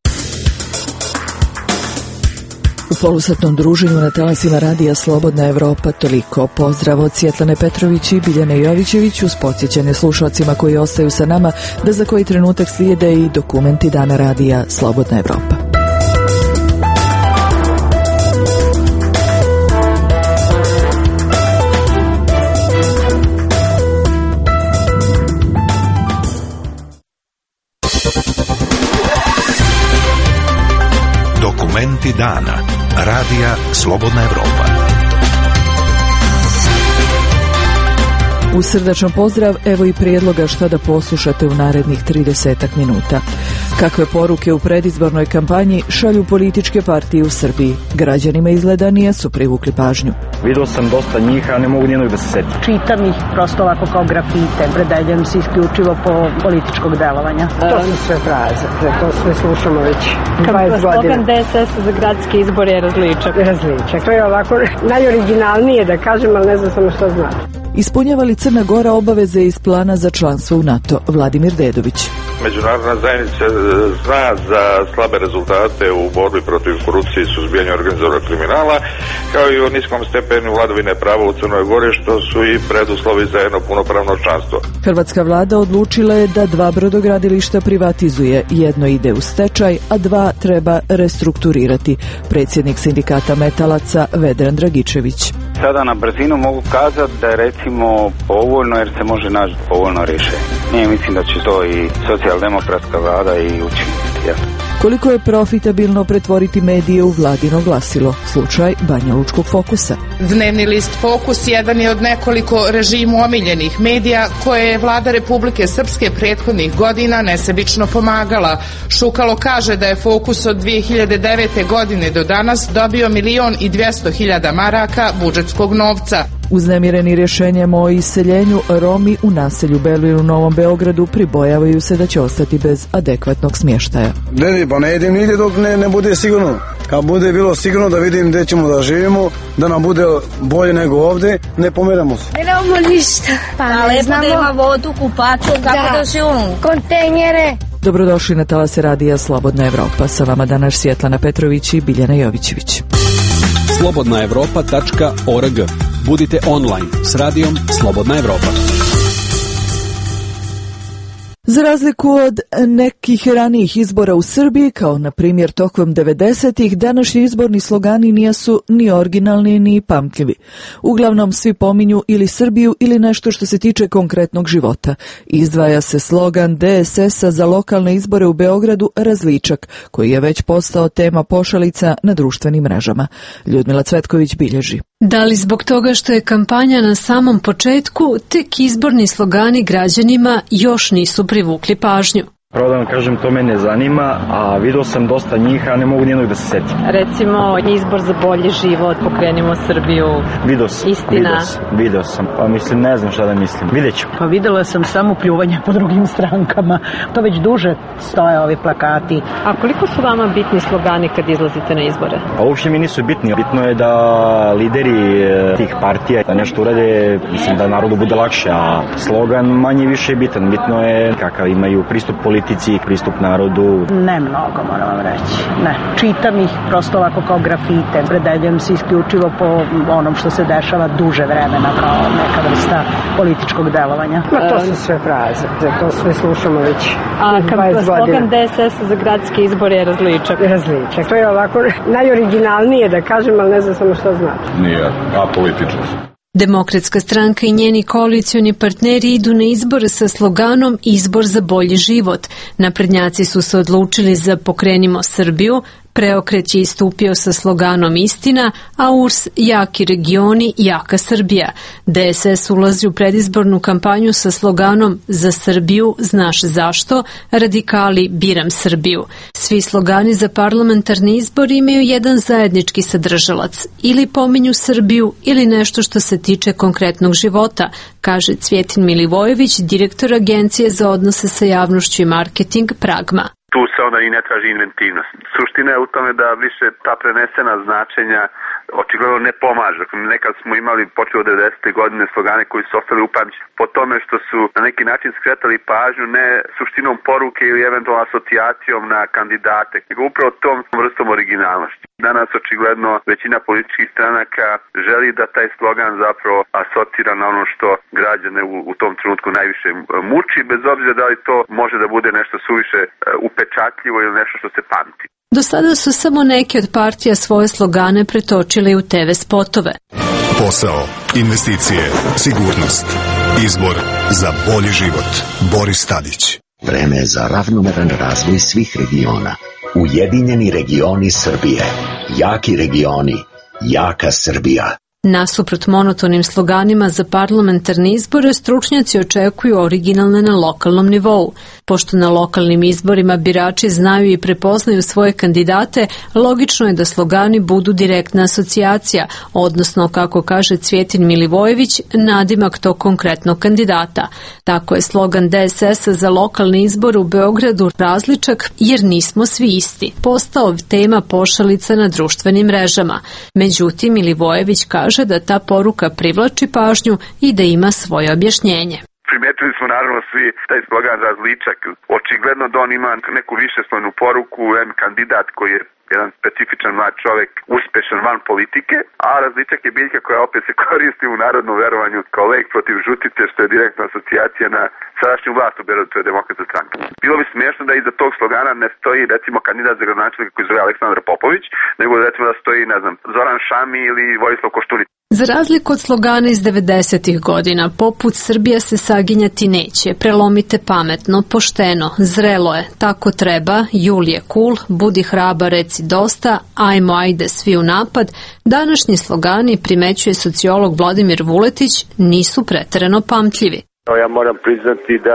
U polusatnom druženju na talasima radija Slobodna Evropa toliko. Pozdrav od Svjetlane Petrović i Biljane Jovićević uz podsjećanje slušalcima koji ostaju sa nama da za koji trenutak slijede i dokumenti dana radija Slobodna Evropa. Dokumenti dana. Radija Slobodna Evropa. Uz srdačan pozdrav, evo i prijedloga šta da poslušate u narednih 30 minuta. Kakve poruke u predizbornoj kampanji šalju političke partije u Srbiji? Građanima izgleda nisu privukli pažnju. Vidio sam dosta njih, a ne mogu nijednog da se setim. Čitam ih prosto ovako kao grafite, predeljujem se isključivo po političkog delovanja. To su sve fraze, to sve slušamo već 20 godina. Slogan DSS za gradske izbore je različak. Različak, to je ovako najoriginalnije da kažem, ali ne znam samo što znači. Ispunjava li Crna Gora obaveze iz plana za članstvo u NATO? Vladimir Dedović. Međunarodna zajednica zna za slabe rezultate u borbi protiv korupcije i suzbijanja organizovanog kriminala, kao i o niskom stepenu vladavine prava u Crnoj Gori, što su i preduslovi za jedno punopravno članstvo. Hrvatska vlada odlučila je da 2 brodogradilišta privatizuje. Jedno ide u stečaj, a 2 treba restrukturirati. Predsjednik sindikata metalaca Vedran Dragičević. Sada na brzinu mogu kazati da je recimo povoljno jer se može naći povoljno rješenje. Nije, mislim da će to i socijaldemokratska vlada i učiniti. Ja. Koliko je profitabilno pretvoriti medije u vladino glasilo? Slučaj Banjalučkog Fokusa. Dnevni list Fokus jedan je od nekoliko režimu omiljenih medija koje je vlada Republike Srpske prethodnih godina nesebično pomagala. Šukalo kaže da je Fokus od 2009. godine do danas dobio 1.200.000 maraka budžetskog novca. Uznemireni rješenjem o iseljenju, Romi u naselju Belvil u Novom Beogradu pribojavaju se da će ostati bez adekvatnog smještaja. Pa ne idem nigdje dok ne bude sigurno. Kad bude bilo sigurno da vidim gdje ćemo da živimo, da nam bude bolje nego ovdje, ne pomeramo se. Ne imamo ništa. Pa ne znamo. Da ima vodu, kupaču, kako da živimo. Kontejnere. Dobrodošli na talase radija Slobodna Evropa. Sa vama danas Svjetlana Petrović i Biljana Jovićević. slobodnaevropa.org. Budite online s radijom Slobodna Evropa. Za razliku od nekih ranijih izbora u Srbiji, kao na primjer tokom 90-ih, današnji izborni slogani nisu ni originalni ni pamtljivi. Uglavnom svi pominju ili Srbiju ili nešto što se tiče konkretnog života. Izdvaja se slogan DSS-a za lokalne izbore u Beogradu Različak, koji je već postao tema pošalica na društvenim mrežama. Ljudmila Cvetković bilježi. Da li zbog toga što je kampanja na samom početku, tek izborni slogani građanima još nisu privukli pažnju? Pravo da vam kažem, to me ne zanima, a vidio sam dosta njih, a ne mogu nijednog da se setim. Recimo, izbor za bolji život, pokrenimo Srbiju, Vidio sam, pa mislim, ne znam šta da mislim, vidjet ću. Pa videla sam samo pljuvanje po drugim strankama, to već duže stoje ovi plakati. A koliko su vama bitni slogani kad izlazite na izbore? Pa uopšte mi nisu bitni, bitno je da lideri tih partija da nešto urade, mislim da narodu bude lakše, a slogan manje više je bitan, bitno je kakav imaju pristup politici. politici, pristup narodu? Ne mnogo, moram vam reći. Ne. Čitam ih prosto ovako kao grafite. Predeljujem se isključivo po onom što se dešava duže vremena kao neka vrsta političkog delovanja. To su sve fraze. To sve slušamo već 20 godina. Slogan DSS za gradske izbore je različak. Različak. To je ovako najoriginalnije da kažem, ali ne znam samo što znači. Nije apolitičan. Demokratska stranka i njeni koalicioni partneri idu na izbor sa sloganom Izbor za bolji život. Naprednjaci su se odlučili za Pokrenimo Srbiju, Preokret je istupio sa sloganom Istina, a URS Jaki regioni, jaka Srbija. DSS ulazi u predizbornu kampanju sa sloganom Za Srbiju, znaš zašto, radikali biram Srbiju. Svi slogani za parlamentarni izbor imaju jedan zajednički sadržalac, ili pominju Srbiju ili nešto što se tiče konkretnog života, kaže Cvjetin Milivojević, direktor Agencije za odnose sa javnošću i marketing Pragma. Tu se onda i ne traži inventivnost. Suština je u tome da više ta prenesena značenja očigledno ne pomaže. Nekad smo imali počeo od 90. godine slogane koji su ostali upamćeni po tome što su na neki način skretali pažnju ne suštinom poruke ili eventualno asocijacijom na kandidate, nego upravo tom vrstom originalnosti. Danas očigledno većina političkih stranaka želi da taj slogan zapravo asocira na ono što građane u tom trenutku najviše muči, bez obzira da li to može da bude nešto suviše upečatljivo ili nešto što se pamti. Do sada su samo neke od partija svoje slogane pretočile u TV spotove. Posao, investicije, sigurnost. Izbor za bolji život. Boris Tadić. Vreme je za ravnomeran razvoj svih regiona. Ujedinjeni regioni Srbije. Jaki regioni. Jaka Srbija. Nasuprot monotonim sloganima za parlamentarne izbore, stručnjaci očekuju originalne na lokalnom nivou. Pošto na lokalnim izborima birači znaju i prepoznaju svoje kandidate, logično je da slogani budu direktna asocijacija, odnosno, kako kaže Cvjetin Milivojević, nadimak tog konkretnog kandidata. Tako je slogan DSS-a za lokalni izbor u Beogradu različak jer nismo svi isti. Postao tema pošalica na društvenim mrežama. Međutim, Milivojević kaže da ta poruka privlači pažnju i da ima svoje objašnjenje. Primetili smo naravno svi taj slogan različak. Očigledno da on ima neku višeslojnu poruku, kandidat koji je jedan specifičan mlad čovjek, uspešan van politike, a različak je biljka koja opet se koristi u narodnom verovanju kao lek protiv žutice, što je direktna asocijacija na sadašnju vlast u Beogradu, to je Demokratska stranka. Bilo bi smiješno da iza tog slogana ne stoji recimo kandidat za gradonačelnika koji zove Aleksandar Popović, nego recimo da stoji, ne znam, Zoran Šami ili Vojislav Koštunica. Za razliku od slogana iz 90. godina, poput Srbija se saginjati neće, prelomite pametno, pošteno, zrelo je, tako treba, jul je cool, budi hrabar, reci dosta, ajmo, ajde, svi u napad, današnji slogani, primećuje sociolog Vladimir Vuletić, nisu preterano pamtljivi. Ja moram priznati da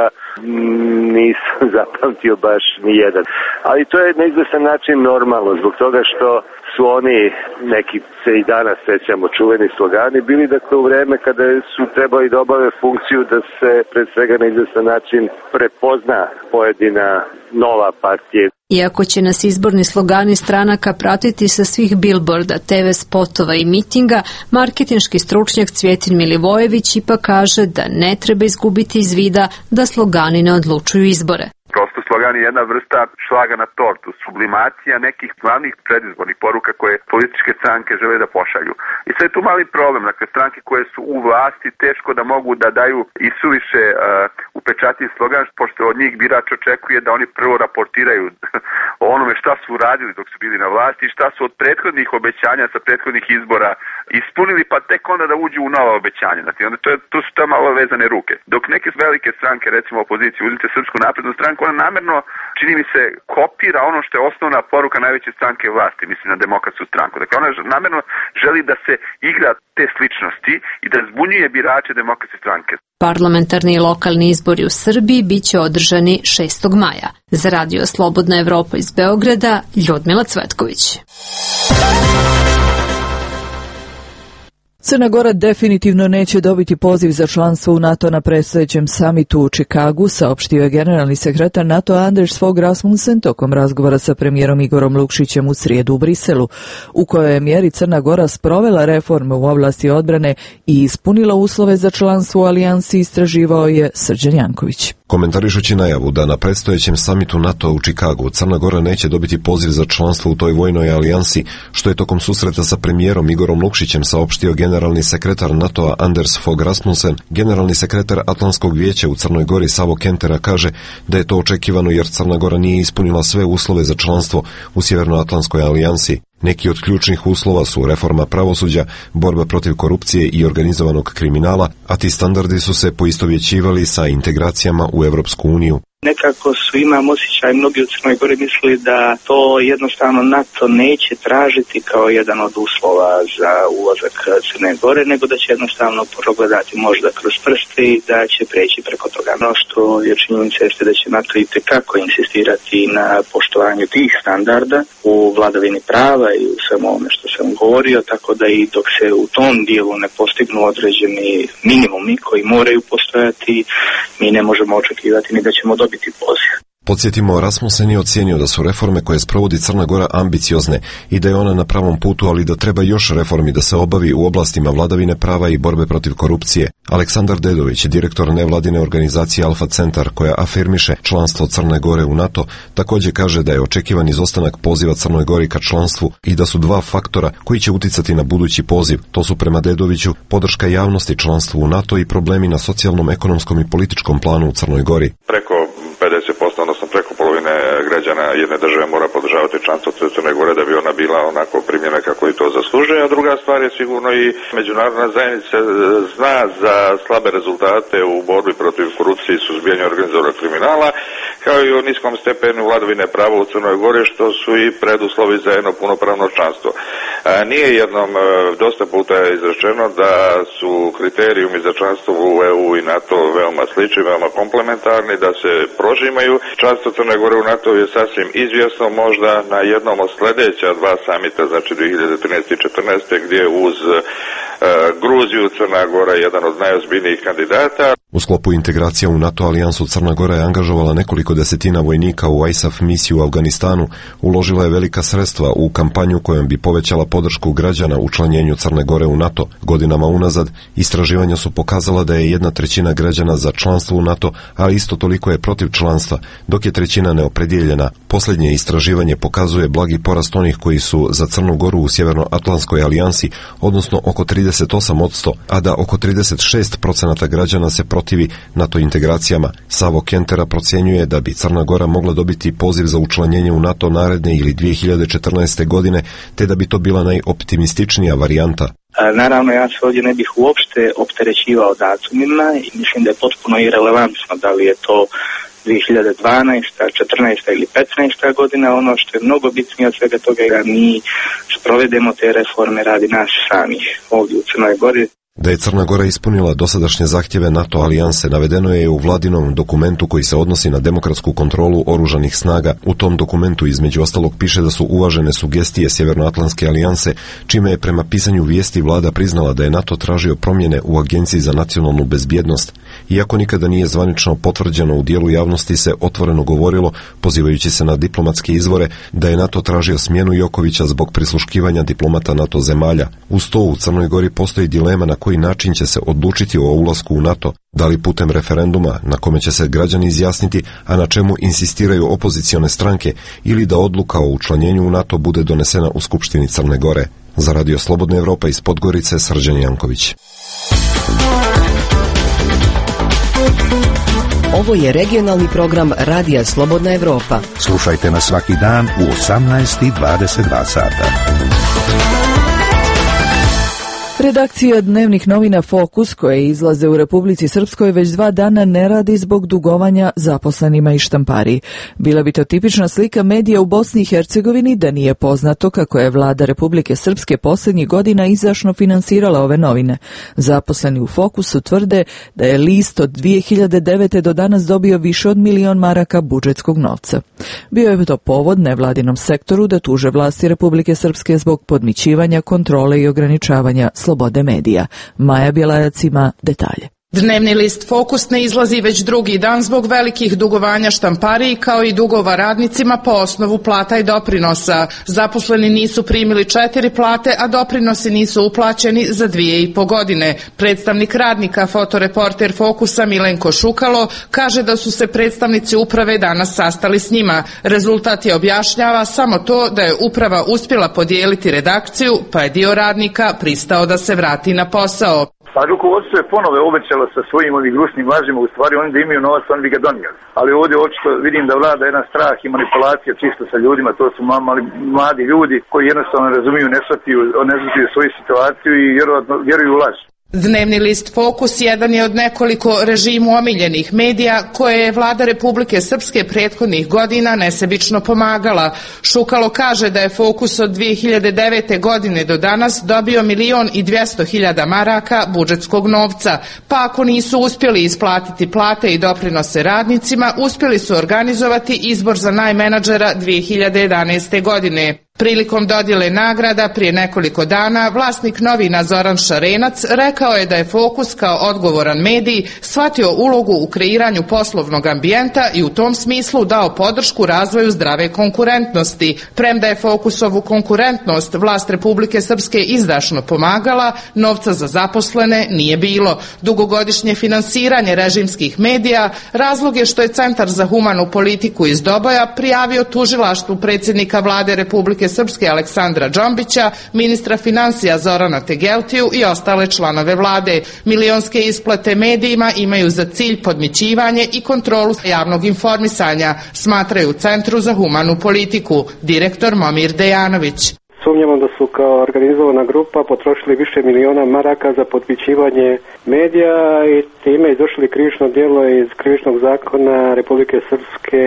nisam zapamtio baš ni jedan. Ali to je na izvestan način normalno, zbog toga što su oni, neki se i danas sećamo, čuveni slogani, bili dakle u vreme kada su trebali da obave funkciju da se pred svega na izvestan način prepozna pojedina nova partija. Iako će nas izborni slogani stranaka pratiti sa svih bilborda, TV spotova i mitinga, marketinški stručnjak Cvjetin Milivojević ipak kaže da ne treba izgubiti iz vida da slogani ne odlučuju izbore. Prosto slogan je jedna vrsta šlaga na tortu, sublimacija nekih glavnih predizbornih poruka koje političke stranke žele da pošalju. I sad je tu mali problem, dakle stranke koje su u vlasti teško da mogu da daju i suviše upečatljiv slogan, pošto od njih birač očekuje da oni prvo raportiraju o onome šta su uradili dok su bili na vlasti i šta su od prethodnih obećanja sa prethodnih izbora ispunili, pa tek onda da uđu u nova obećanja. Znači, onda tu su to malo vezane ruke. Dok neke velike stranke, recimo opozicije, uzmite Srpsku naprednu stranku, ona namjerno, čini mi se, kopira ono što je osnovna poruka najveće stranke vlasti, mislim na Demokratsku stranku. Dakle, ona namjerno želi da se igra te sličnosti i da zbunjuje birače Demokratske stranke. Parlamentarni i lokalni izbori u Srbiji biće održani 6. maja. Za Radio Slobodna Evropa iz Beograda, Ljudmila Cvetković. Crna Gora definitivno neće dobiti poziv za članstvo u NATO na predstojećem samitu u Čikagu, saopštio je generalni sekretar NATO Anders Fogh Rasmussen tokom razgovora sa premijerom Igorom Lukšićem u srijedu u Briselu, u kojoj je mjeri Crna Gora sprovela reforme u oblasti odbrane i ispunila uslove za članstvo u alijansi, istraživao je Srđan Janković. Komentarišući najavu da na predstojećem samitu NATO u Čikagu Crna Gora neće dobiti poziv za članstvo u toj vojnoj alijansi, što je tokom susreta sa premijerom Igorom Lukšićem saopštio generalni sekretar NATO-a Anders Fogh Rasmussen, generalni sekretar Atlantskog vijeća u Crnoj Gori Savo Kentera kaže da je to očekivano jer Crna Gora nije ispunila sve uslove za članstvo u Sjevernoatlantskoj alijansi. Neki od ključnih uslova su reforma pravosuđa, borba protiv korupcije i organizovanog kriminala, a ti standardi su se poistovjećivali sa integracijama u Europsku uniju. Nekako imam osjećaj, mnogi u Crnoj Gori misli da to jednostavno NATO neće tražiti kao jedan od uslova za ulazak Crne Gore, nego da će jednostavno progledati možda kroz prste i da će preći preko toga. No što je činjenica jeste da će NATO itekako insistirati na poštovanju tih standarda u vladavini prava i u svemu ovome što sam govorio, tako da i dok se u tom dijelu ne postignu određeni minimumi koji moraju postojati, mi ne možemo očekivati ni da ćemo dobiti poziv. Podsjetimo, Rasmussen je ocijenio da su reforme koje sprovodi Crna Gora ambiciozne i da je ona na pravom putu, ali da treba još reformi da se obavi u oblastima vladavine prava i borbe protiv korupcije. Aleksandar Dedović, direktor nevladine organizacije Alfa Centar, koja afirmiše članstvo Crne Gore u NATO, također kaže da je očekivan izostanak poziva Crnoj Gori ka članstvu i da su dva faktora koji će uticati na budući poziv. To su prema Dedoviću podrška javnosti članstvu u NATO i problemi na socijalnom, ekonomskom i političkom planu u Crnoj Gori. Preko 50%, odnosno preko polovine građana jedne države mora podržavati članstvo Crne Gore da bi ona bila onako primljena kako i to zaslužuje, a druga stvar je sigurno i međunarodna zajednica zna za slabe rezultate u borbi protiv korupcije i suzbijanja organizovanog kriminala, kao i o niskom stepenu vladavine prava u Crnoj Gori, što su i preduslovi za jedno punopravno članstvo. Nije jednom dosta puta izrečeno da su kriterijumi za članstvo u EU i NATO veoma slični, veoma komplementarni, da se prožimaju. Članstvo Crne Gore u NATO je sasvim izvjesno, možda na jednom od sljedeća dva samita, znači 2013. i 2014. gdje uz Gruziju Crna Gora je jedan od najozbiljnijih kandidata. U sklopu integracija u NATO alijansu Crna Gora je angažovala nekoliko desetina vojnika u ISAF misiju u Afganistanu, uložila je velika sredstva u kampanju kojom bi povećala podršku građana u učlanjenju Crne Gore u NATO. Godinama unazad istraživanja su pokazala da je 1/3 građana za članstvo u NATO, a isto toliko je protiv članstva, dok je 1/3 neopredjeljena. Posljednje istraživanje pokazuje blagi porast onih koji su za Crnu Goru u Sjevernoatlantskoj alijansi, odnosno oko 38%, a da oko 36% građana se protivi NATO integracijama. Savo Kentera procjenjuje da bi Crna Gora mogla dobiti poziv za učlanjenje u NATO naredne ili 2014. godine, te da bi to bila najoptimističnija varijanta. Naravno, ja se ovdje ne bih uopšte opterećivao datumima i mislim da je potpuno irelevantno da li je to 2012., 14. ili 15. godina. Ono što je mnogo bitnije od svega toga je da mi sprovedemo te reforme radi nas samih ovdje u Crnoj Gori. Da je Crna Gora ispunila dosadašnje zahtjeve NATO alijanse navedeno je u vladinom dokumentu koji se odnosi na demokratsku kontrolu oružanih snaga. U tom dokumentu između ostalog piše da su uvažene sugestije Sjevernoatlantske alijanse, čime je prema pisanju vijesti vlada priznala da je NATO tražio promjene u Agenciji za nacionalnu bezbjednost. Iako nikada nije zvanično potvrđeno, u dijelu javnosti se otvoreno govorilo, pozivajući se na diplomatske izvore, da je NATO tražio smjenu Jokovića zbog prisluškivanja diplomata NATO zemalja. Uz to u Crnoj Gori postoji dilema na koji način će se odlučiti o ulasku u NATO, da li putem referenduma na kome će se građani izjasniti, a na čemu insistiraju opozicione stranke, ili da odluka o učlanjenju u NATO bude donesena u Skupštini Crne Gore. Za Radio Slobodna Evropa iz Podgorice, Srđan Janković. Ovo je regionalni program Radija Slobodna Evropa. Slušajte nas svaki dan u 18:22 sata. Redakcija dnevnih novina Fokus, koje izlaze u Republici Srpskoj, već 2 dana ne radi zbog dugovanja zaposlenima i štampariji. Bila bi to tipična slika medija u Bosni i Hercegovini da nije poznato kako je vlada Republike Srpske posljednjih godina izdašno finansirala ove novine. Zaposleni u Fokusu tvrde da je list od 2009. do danas dobio više od 1 milion maraka budžetskog novca. Bio je to povod nevladinom sektoru da tuže vlasti Republike Srpske zbog podmićivanja, kontrole i ograničavanja slobode medija. Maja Bjelajac ima detalje. Dnevni list Fokus ne izlazi već drugi dan zbog velikih dugovanja štampariji kao i dugova radnicima po osnovu plata i doprinosa. Zaposleni nisu primili 4 plate, a doprinosi nisu uplaćeni za 2,5 godine. Predstavnik radnika, fotoreporter Fokusa Milenko Šukalo, kaže da su se predstavnici uprave danas sastali s njima. Rezultat je, objašnjava, samo to da je uprava uspjela podijeliti redakciju, pa je dio radnika pristao da se vrati na posao. Pa rukovodstvo je ponovo obećalo sa svojim ovim gnusnim lažima, u stvari oni da imaju novac, oni bi ga donijeli. Ali ovdje očito vidim da vlada jedan strah i manipulacija čisto sa ljudima, to su mladi ljudi koji jednostavno razumiju, ne shvataju svoju situaciju i vjeruju u laž. Dnevni list Fokus jedan je od nekoliko režimu omiljenih medija koje je vlada Republike Srpske prethodnih godina nesebično pomagala. Šukalo kaže da je Fokus od 2009. godine do danas dobio 1.200.000 maraka budžetskog novca, pa ako nisu uspjeli isplatiti plate i doprinose radnicima, uspjeli su organizovati izbor za najmenadžera 2011. godine. Prilikom dodjele nagrada prije nekoliko dana vlasnik novina Zoran Šarenac rekao je da je Fokus kao odgovoran medij shvatio ulogu u kreiranju poslovnog ambijenta i u tom smislu dao podršku razvoju zdrave konkurentnosti. Premda je Fokusovu konkurentnost vlast Republike Srpske izdašno pomagala, novca za zaposlene nije bilo. Dugogodišnje finansiranje režimskih medija razlog je što je Centar za humanu politiku iz Doboja prijavio tužilaštvu predsjednika vlade Republike Srpske Aleksandra Džombića, ministra financija Zorana Tegeltiju i ostale članove vlade. Milionske isplate medijima imaju za cilj podmićivanje i kontrolu javnog informisanja, smatraju u Centru za humanu politiku, direktor Momir Dejanović. Sumnjamo da su kao organizovana grupa potrošili više miliona maraka za podmićivanje medija i time izvršili krivično djelo iz krivičnog zakona Republike Srpske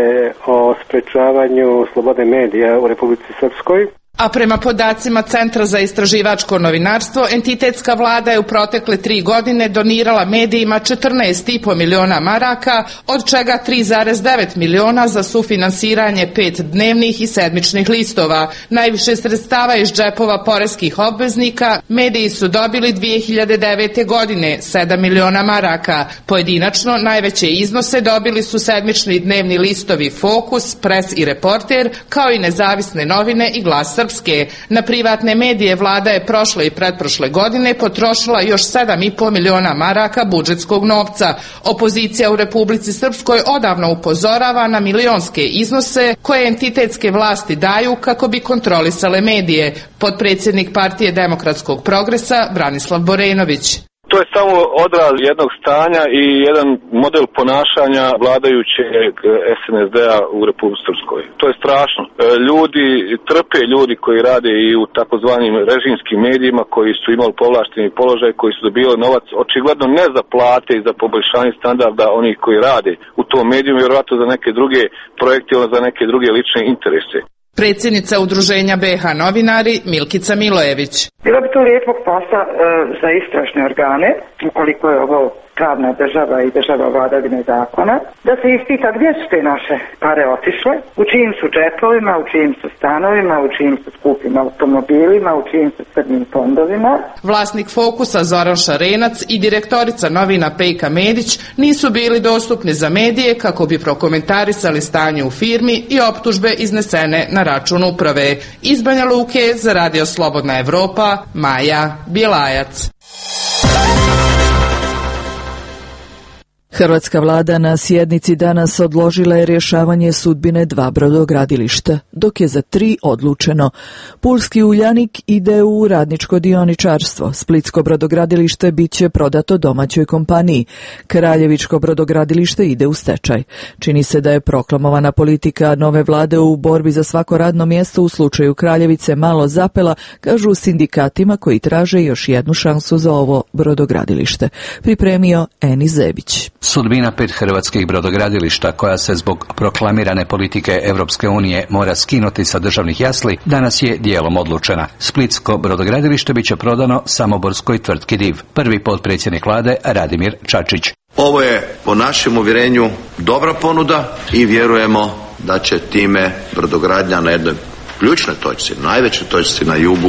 o sprečavanju slobode medija u Republici Srpskoj. A prema podacima Centra za istraživačko novinarstvo, entitetska vlada je u protekle 3 godine donirala medijima 14,5 miliona maraka, od čega 3,9 miliona za sufinansiranje 5 dnevnih i sedmičnih listova. Najviše sredstava iz džepova poreskih obveznika mediji su dobili 2009. godine, 7 miliona maraka. Pojedinačno najveće iznose dobili su sedmični dnevni listovi Fokus, Pres i Reporter, kao i nezavisne novine i Glas Srpske. Na privatne medije vlada je prošle i pretprošle godine potrošila još 7,5 miliona maraka budžetskog novca. Opozicija u Republici Srpskoj odavno upozorava na milionske iznose koje entitetske vlasti daju kako bi kontrolisale medije. Potpredsjednik Partije demokratskog progresa Branislav Borenović. To je samo odraz jednog stanja i jedan model ponašanja vladajuće SNSD-a u Republici Srpskoj. To je strašno. Ljudi trpe, ljudi koji rade i u takozvanim režimskim medijima, koji su imali povlašteni položaj, koji su dobili novac očigledno ne za plate i za poboljšanje standarda onih koji rade u tom mediju, vjerojatno za neke druge projekte ili za neke druge lične interese. Predsjednica udruženja BH novinari Milkica Milojević. Bilo bi to lijepog posla za istražne organe, ukoliko je ovo pravna država i država vladavine zakona, da se ispita gdje su te naše pare otišle, u čijim su džepovima, u čijim su stanovima, u čijim su skupim automobilima, u čijim su crnim fondovima. Vlasnik Fokusa Zoran Šarenac i direktorica novina Pejka Medić nisu bili dostupni za medije kako bi prokomentarisali stanje u firmi i optužbe iznesene na račun uprave. Iz Banja Luke za Radio Slobodna Evropa, Maja Bjelajac. Hrvatska vlada na sjednici danas odložila je rješavanje sudbine 2 brodogradilišta, dok je za 3 odlučeno. Pulski Uljanik ide u radničko dioničarstvo, Splitsko brodogradilište bit će prodato domaćoj kompaniji, Kraljevičko brodogradilište ide u stečaj. Čini se da je proklamovana politika nove vlade u borbi za svako radno mjesto u slučaju Kraljevice malo zapela, kažu u sindikatima koji traže još jednu šansu za ovo brodogradilište. Pripremio Eni Zebić. Sudbina 5 hrvatskih brodogradilišta koja se zbog proklamirane politike Europske unije mora skinuti sa državnih jasli danas je dijelom odlučena. Splitsko brodogradilište biće prodano samoborskoj tvrtki Div. Prvi potpredsjednik vlade Radimir Čačić. Ovo je po našem uvjerenju dobra ponuda i vjerujemo da će time brodogradnja na jednoj ključnoj točci, najvećoj točci na jugu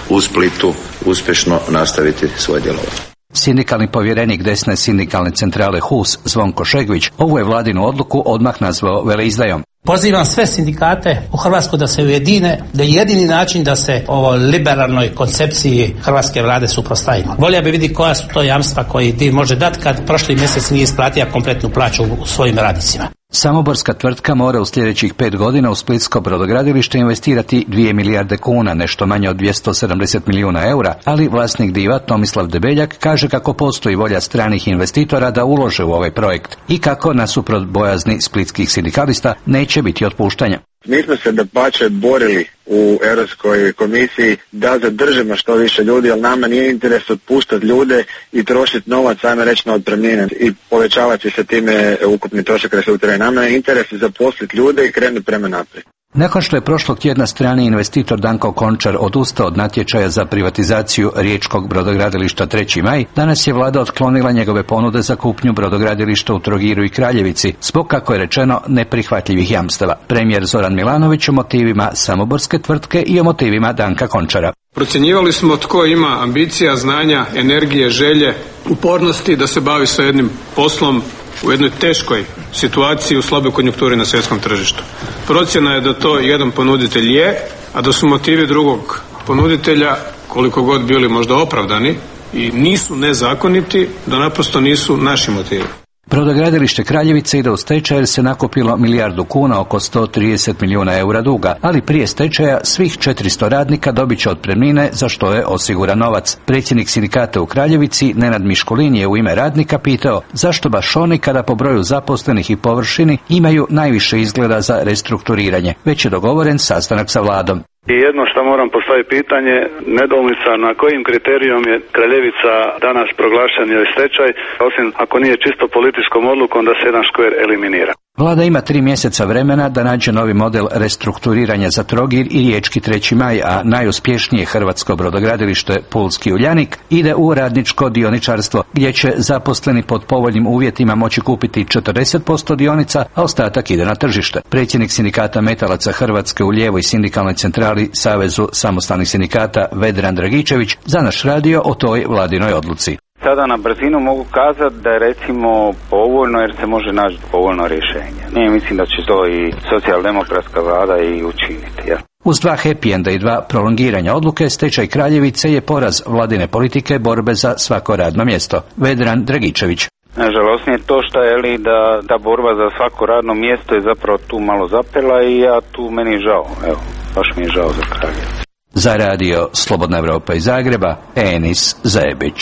u Splitu uspješno nastaviti svoje djelovanje. Sindikalni povjerenik desne sindikalne centrale HUS Zvonko Šegović ovu je vladinu odluku odmah nazvao veleizdajom. Pozivam sve sindikate u Hrvatskoj da se ujedine, da je jedini način da se ovoj liberalnoj koncepciji hrvatske vlade suprotstavimo. Volio bi vidjeti koja su to jamstva koji ti može dati kad prošli mjesec nije isplatio kompletnu plaću svojim radnicima. Samoborska tvrtka mora u sljedećih 5 godina u splitsko brodogradilište investirati 2 milijarde kuna, nešto manje od 270 milijuna eura, ali vlasnik Diva Tomislav Debeljak kaže kako postoji volja stranih investitora da ulože u ovaj projekt i kako, nasuprot bojazni splitskih sindikalista, neće biti otpuštanja. Mi smo se dapače borili u Europskoj komisiji da zadržimo što više ljudi, jer nama nije interes otpuštati ljude i trošiti novac, ajme reći, na otpremnine i povećavati se time ukupni trošak restrukturiranja. Nama je interes zaposliti ljude i krenuti prema naprijed. Nakon što je prošlog tjedna strani investitor Danko Končar odustao od natječaja za privatizaciju riječkog brodogradilišta 3. maj, danas je vlada otklonila njegove ponude za kupnju brodogradilišta u Trogiru i Kraljevici zbog, kako je rečeno, neprihvatljivih jamstava. Premijer Zoran Milanović o motivima samoborske tvrtke i o motivima Danka Končara. Procjenjivali smo tko ima ambicija, znanja, energije, želje, upornosti da se bavi sa jednim poslom u jednoj teškoj situaciji, u slaboj konjunkturi na svjetskom tržištu. Procjena je da to jedan ponuditelj je, a da su motivi drugog ponuditelja, koliko god bili možda opravdani i nisu nezakoniti, da naprosto nisu naši motivi. Brodogradilište Kraljevice ide u stečaj jer se nakupilo milijardu kuna, oko 130 milijuna eura duga, ali prije stečaja svih 400 radnika dobit će otpremnine za što je osiguran novac. Predsjednik sindikata u Kraljevici, Nenad Miškulin, je u ime radnika pitao zašto baš oni, kada po broju zaposlenih i površini imaju najviše izgleda za restrukturiranje. Već je dogovoren sastanak sa vladom. I jedno što moram postaviti pitanje, nedoumica na kojim kriterijom je Kraljevica danas proglašen ili stečaj, osim ako nije čisto političkom odlukom da se jedan škver eliminira. Vlada ima 3 mjeseca vremena da nađe novi model restrukturiranja za Trogir i riječki 3. maj, a najuspješnije hrvatsko brodogradilište Pulski Uljanik ide u radničko dioničarstvo, gdje će zaposleni pod povoljnim uvjetima moći kupiti 40% dionica, a ostatak ide na tržište. Predsjednik sindikata metalaca Hrvatske u lijevoj sindikalnoj centrali Savezu samostalnih sindikata Vedran Dragičević za naš radio o toj vladinoj odluci. Sada na brzinu mogu kazati da je recimo povoljno jer se može naći povoljno rješenje. Ne, mislim da će to i socijaldemokratska vlada i učiniti. Ja. Uz 2 happy enda i 2 prolongiranja odluke, stečaj Kraljevice je poraz vladine politike borbe za svako radno mjesto. Vedran Dragičević. Nažalostnije je to što je da ta borba za svako radno mjesto je zapravo tu malo zapela i ja tu meni žao. Evo, baš mi je žao za Kraljevicu. Za radio Slobodna Evropa iz Zagreba, Enis Zajebić.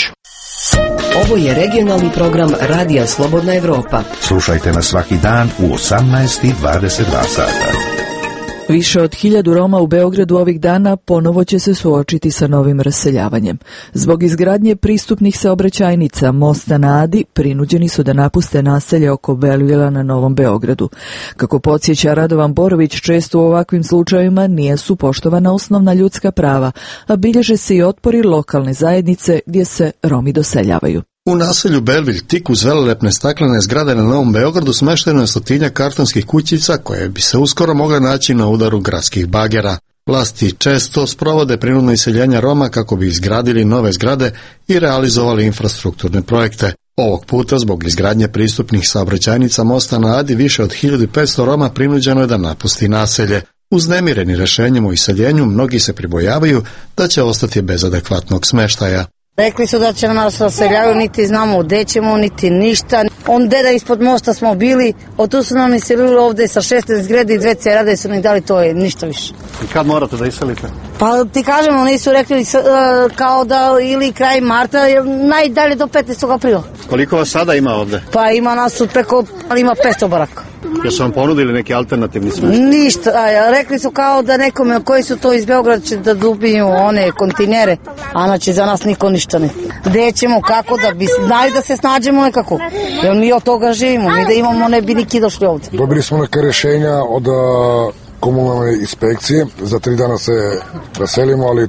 Ovo je regionalni program Radija Slobodna Evropa. Slušajte nas svaki dan u 18:22 sata. Više od 1000 Roma u Beogradu ovih dana ponovo će se suočiti sa novim raseljavanjem. Zbog izgradnje pristupnih saobraćajnica Mosta na Adi prinuđeni su da napuste naselje oko Belvila na Novom Beogradu. Kako podsjeća Radovan Borović, često u ovakvim slučajevima nisu poštovana osnovna ljudska prava, a bilježe se i otpori lokalne zajednice gdje se Romi doseljavaju. U naselju Belville, tik uz velelepne staklene zgrade na Novom Beogradu, smešteno je 100-tinjak kartonskih kućica koje bi se uskoro mogle naći na udaru gradskih bagera. Vlasti često sprovode prinudno iseljenje Roma kako bi izgradili nove zgrade i realizovali infrastrukturne projekte. Ovog puta, zbog izgradnje pristupnih saobraćajnica Mosta na Adi, više od 1500 Roma prinuđeno je da napusti naselje. Uznemireni rješenjem o iseljenju, mnogi se pribojavaju da će ostati bez adekvatnog smještaja. Rekli su da će nas raseljavaju, niti znamo gdje ćemo, niti ništa. On deda ispod mosta smo bili, od tu su nam iselili ovdje sa 16 zgrade i 2 cerade su nam dali, to je ništa više. I kad morate da iselite? Pa ti kažemo, oni su rekli kao da ili kraj marta, najdalje do 15. aprila. Koliko vas sada ima ovdje? Pa ima nas preko, ima 500 baraka. Jesu vam ponudili neki alternativni smještaj? Ništa, rekli su kao da nekome koji su to iz Beograda će da dobiju one kontinere, a znači za nas niko ništa ne. Gdje ćemo, kako da bi znali da se snađemo nekako, jer mi od toga živimo, mi da imamo ne bi niki došli ovdje. Dobili smo neke rješenja od komunalne inspekcije, za 3 dana se raselimo, ali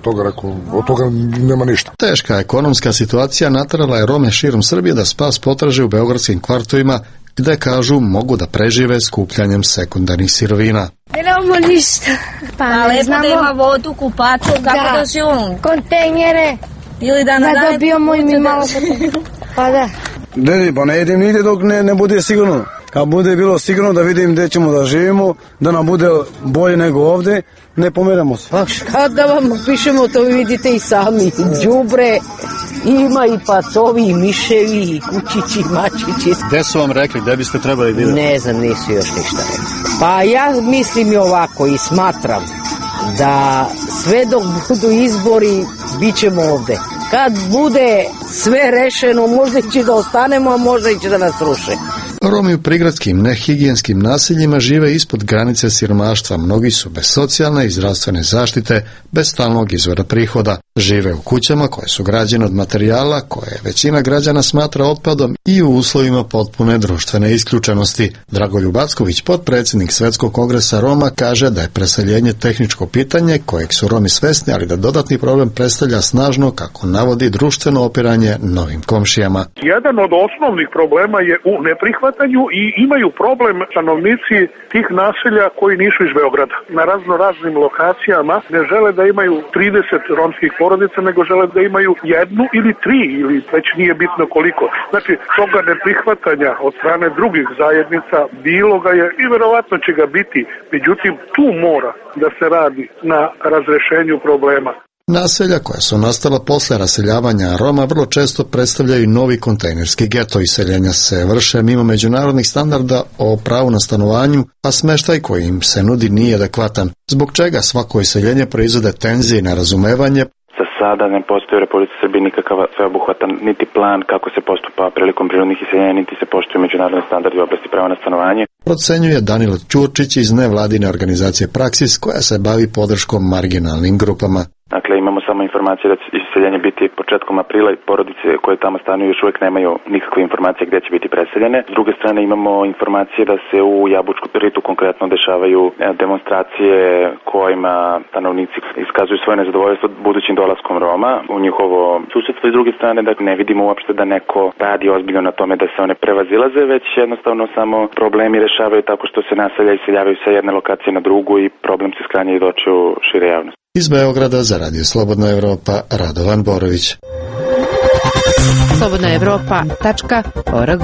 od toga nema ništa. Teška ekonomska situacija naterala je Rome širom Srbije da spas potraže u beogradskim kvartovima, gde kažu mogu da prežive skupljanjem sekundarnih sirovina. nemamo ništa. Pa ne znamo da ima vodu, kupaču, kako da živimo? Kontejnere. Ili da dobijemo i mi malo. Pa da. Pa ne idem nigdje dok ne bude sigurno. Kad bude bilo sigurno da vidim gdje ćemo da živimo, da nam bude bolje nego ovdje, ne pomeramo se. Pa kada vam pišemo, to vidite i sami. Đubre, ima i pacovi, i miševi, i kučići, i mačići. Gde su vam rekli, gde biste trebali vidjeti? Ne znam, nisu još ništa rekli. Pa ja mislim i ovako i smatram da sve dok budu izbori, bit ćemo ovdje. Kad bude sve rešeno, možda će da ostanemo, a možda će da nas ruše. Romi u prigradskim nehigijenskim naseljima žive ispod granice siromaštva. Mnogi su bez socijalne i zdravstvene zaštite, bez stalnog izvora prihoda. Žive u kućama koje su građene od materijala koje većina građana smatra otpadom i u uslovima potpune društvene isključenosti. Dragoljub Acković, potpredsjednik Svetskog kongresa Roma, kaže da je preseljenje tehničko pitanje kojeg su Romi svesni, ali da dodatni problem predstavlja snažno, kako navodi, društveno opiranje novim komšijama. Jedan od osnovnih problema je u neprihvatanju i imaju problem stanovnici tih naselja koji nisu iz Beograda. Na raznim lokacijama ne žele da imaju 30 romskih porodica, nego žele da imaju jednu ili tri, ili već nije bitno koliko. Znači, toga neprihvatanja od strane drugih zajednica bilo ga je i verovatno će ga biti. Međutim, tu mora da se radi na razrešenju problema. Naselja koja su nastala posle raseljavanja Roma vrlo često predstavljaju novi kontejnerski geto. Iseljenja se vrše mimo međunarodnih standarda o pravu na stanovanju, a smeštaj koji im se nudi nije adekvatan, zbog čega svako iseljenje proizvode tenzije i nerazumevanje. Za sada ne postoji u Republici Srbiji nikakav sveobuhvatan niti plan kako se postupa prilikom prirodnih iseljenja, niti se poštuju međunarodni standardi u oblasti prava na stanovanje. Procenjuje Danilo Ćurčić iz nevladine organizacije Praksis, koja se bavi podrškom marginalnim grupama. Dakle, imamo samo informacije da će iseljenje biti početkom aprila i porodice koje tamo stanuju još uvijek nemaju nikakve informacije gdje će biti preseljene. S druge strane imamo informacije da se u Jabučku Ritu konkretno dešavaju demonstracije kojima stanovnici iskazuju svoje nezadovoljstvo budućim dolaskom Roma u njihovo susedstvo. I s druge strane da ne vidimo uopšte da neko radi ozbiljno na tome da se one prevazilaze, već jednostavno samo problemi rešavaju tako što se naselja iseljavaju sa jedne lokacije na drugu i problem se sklanja i doći u šire javnosti. Iz Beograda za Radio Slobodna Evropa, Radovan Borović. slobodnaevropa.org.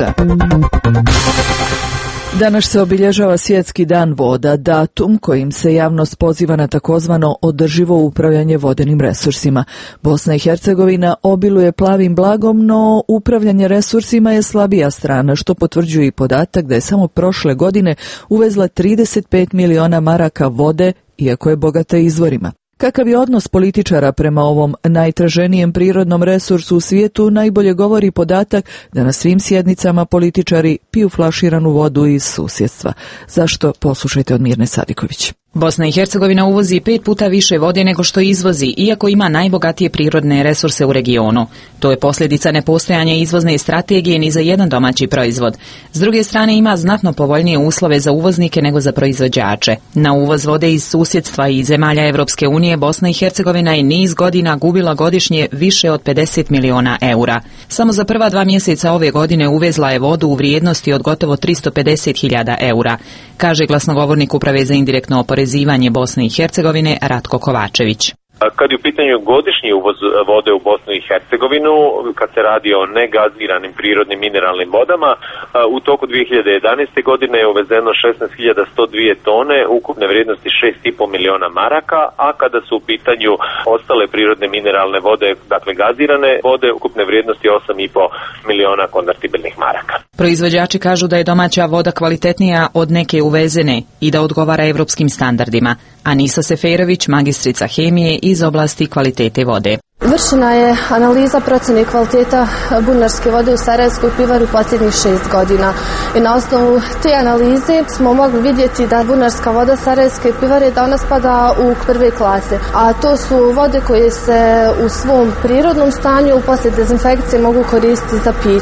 Danas se obilježava Svjetski dan voda, datum kojim se javnost poziva na takozvano održivo upravljanje vodenim resursima. Bosna i Hercegovina obiluje plavim blagom, no upravljanje resursima je slabija strana, što potvrđuje i podatak da je samo prošle godine uvezla 35 miliona maraka vode, iako je bogata izvorima. Kakav je odnos političara prema ovom najtraženijem prirodnom resursu u svijetu najbolje govori podatak da na svim sjednicama političari piju flaširanu vodu iz susjedstva. Zašto? Poslušajte od Mirne Sadiković. Bosna i Hercegovina uvozi 5 puta više vode nego što izvozi, iako ima najbogatije prirodne resurse u regionu. To je posljedica nepostojanja izvozne strategije ni za jedan domaći proizvod. S druge strane ima znatno povoljnije uslove za uvoznike nego za proizvođače. Na uvoz vode iz susjedstva i zemalja Evropske unije Bosna i Hercegovina je niz godina gubila godišnje više od 50 miliona eura. Samo za prva 2 mjeseca ove godine uvezla je vodu u vrijednosti od gotovo 350.000 eura, kaže glasnogovornik Uprave za indirektno oporezivanje Bosne i Hercegovine Ratko Kovačević. Kad je u pitanju godišnji uvoz vode u Bosnu i Hercegovinu, kad se radi o negaziranim prirodnim mineralnim vodama, u toku 2011. godine je uvezeno 16.102 tone ukupne vrijednosti 6,5 miliona maraka, a kada su u pitanju ostale prirodne mineralne vode, dakle gazirane vode, ukupne vrijednosti 8,5 miliona konvertibilnih maraka. Proizvođači kažu da je domaća voda kvalitetnija od neke uvezene i da odgovara evropskim standardima. Anisa Seferović, magistrica hemije iz oblasti kvalitete vode. Vršena je analiza procjene kvaliteta bunarske vode u Sarajevskoj pivari u posljednjih 6 godina. I na osnovu te analize smo mogli vidjeti da bunarska voda Sarajevske pivare da ona spada u prve klase. A to su vode koje se u svom prirodnom stanju poslije dezinfekcije mogu koristiti za piće.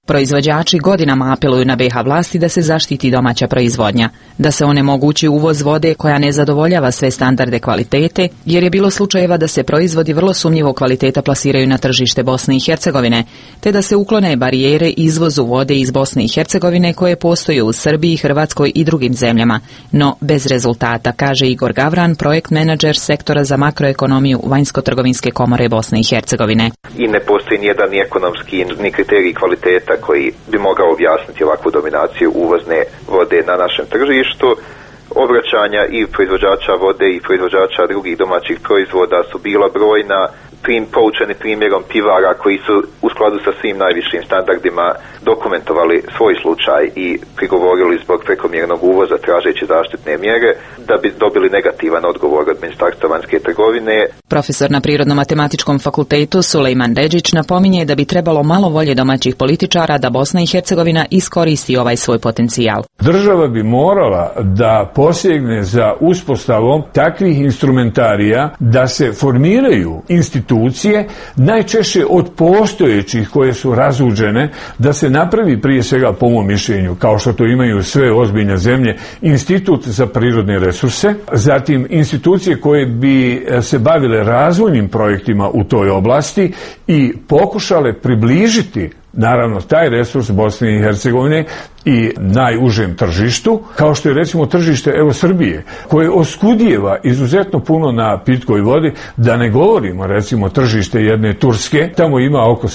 Proizvođači godinama apeluju na BiH vlasti da se zaštiti domaća proizvodnja, da se onemogući uvoz vode koja ne zadovoljava sve standarde kvalitete, jer je bilo slučajeva da se proizvodi vrlo sumnjivog kvaliteta plasiraju na tržište Bosne i Hercegovine, te da se uklone barijere izvozu vode iz Bosne i Hercegovine koje postoje u Srbiji, Hrvatskoj i drugim zemljama, no bez rezultata, kaže Igor Gavran, projekt menadžer sektora za makroekonomiju Vanjsko-trgovinske komore Bosne i Hercegovine. I ne postoji nijedan ni ekonomski ni kriterij kvaliteta koji bi mogao objasniti ovakvu dominaciju uvozne vode na našem tržištu. Obraćanja i proizvođača vode i proizvođača drugih domaćih proizvoda su bila brojna, poučeni primjerom pivara koji su u skladu sa svim najvišim standardima dokumentovali svoj slučaj i prigovorili zbog prekomjernog uvoza tražeći zaštitne mjere da bi dobili negativan odgovor od Ministarstva vanjske trgovine. Profesor na Prirodno-matematičkom fakultetu Sulejman Deđić napominje da bi trebalo malo volje domaćih političara da Bosna i Hercegovina iskoristi ovaj svoj potencijal. Država bi morala da posjegne za uspostavom takvih instrumentarija da se formiraju institucije, najčešće od postojećih koje su razuđene, da se napravi prije svega, po mom mišljenju, kao što to imaju sve ozbiljne zemlje, institut za prirodne resurse, zatim institucije koje bi se bavile razvojnim projektima u toj oblasti i pokušale približiti naravno taj resurs Bosne i Hercegovine i najužem tržištu, kao što je recimo tržište Srbije, koje oskudijeva izuzetno puno na pitkoj vodi, da ne govorimo recimo tržište jedne Turske, tamo ima oko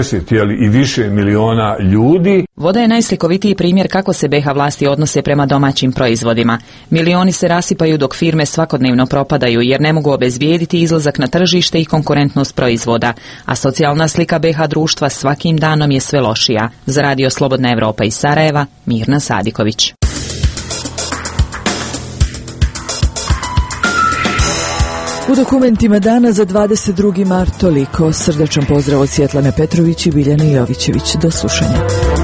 70 i više miliona ljudi. Voda je najslikovitiji primjer kako se BiH vlasti odnose prema domaćim proizvodima. Milioni se rasipaju dok firme svakodnevno propadaju jer ne mogu obezbijediti izlazak na tržište i konkurentnost proizvoda, a socijalna slika BiH društva svakim danom je sve lošija. Za Radio Slobodna Evropa iz Sarajeva, Mirna Sadiković. U dokumentima dana za 22. mart toliko. Srdačan pozdrav od Svjetlane Petrović i Biljane Jovićević. Do slušanja.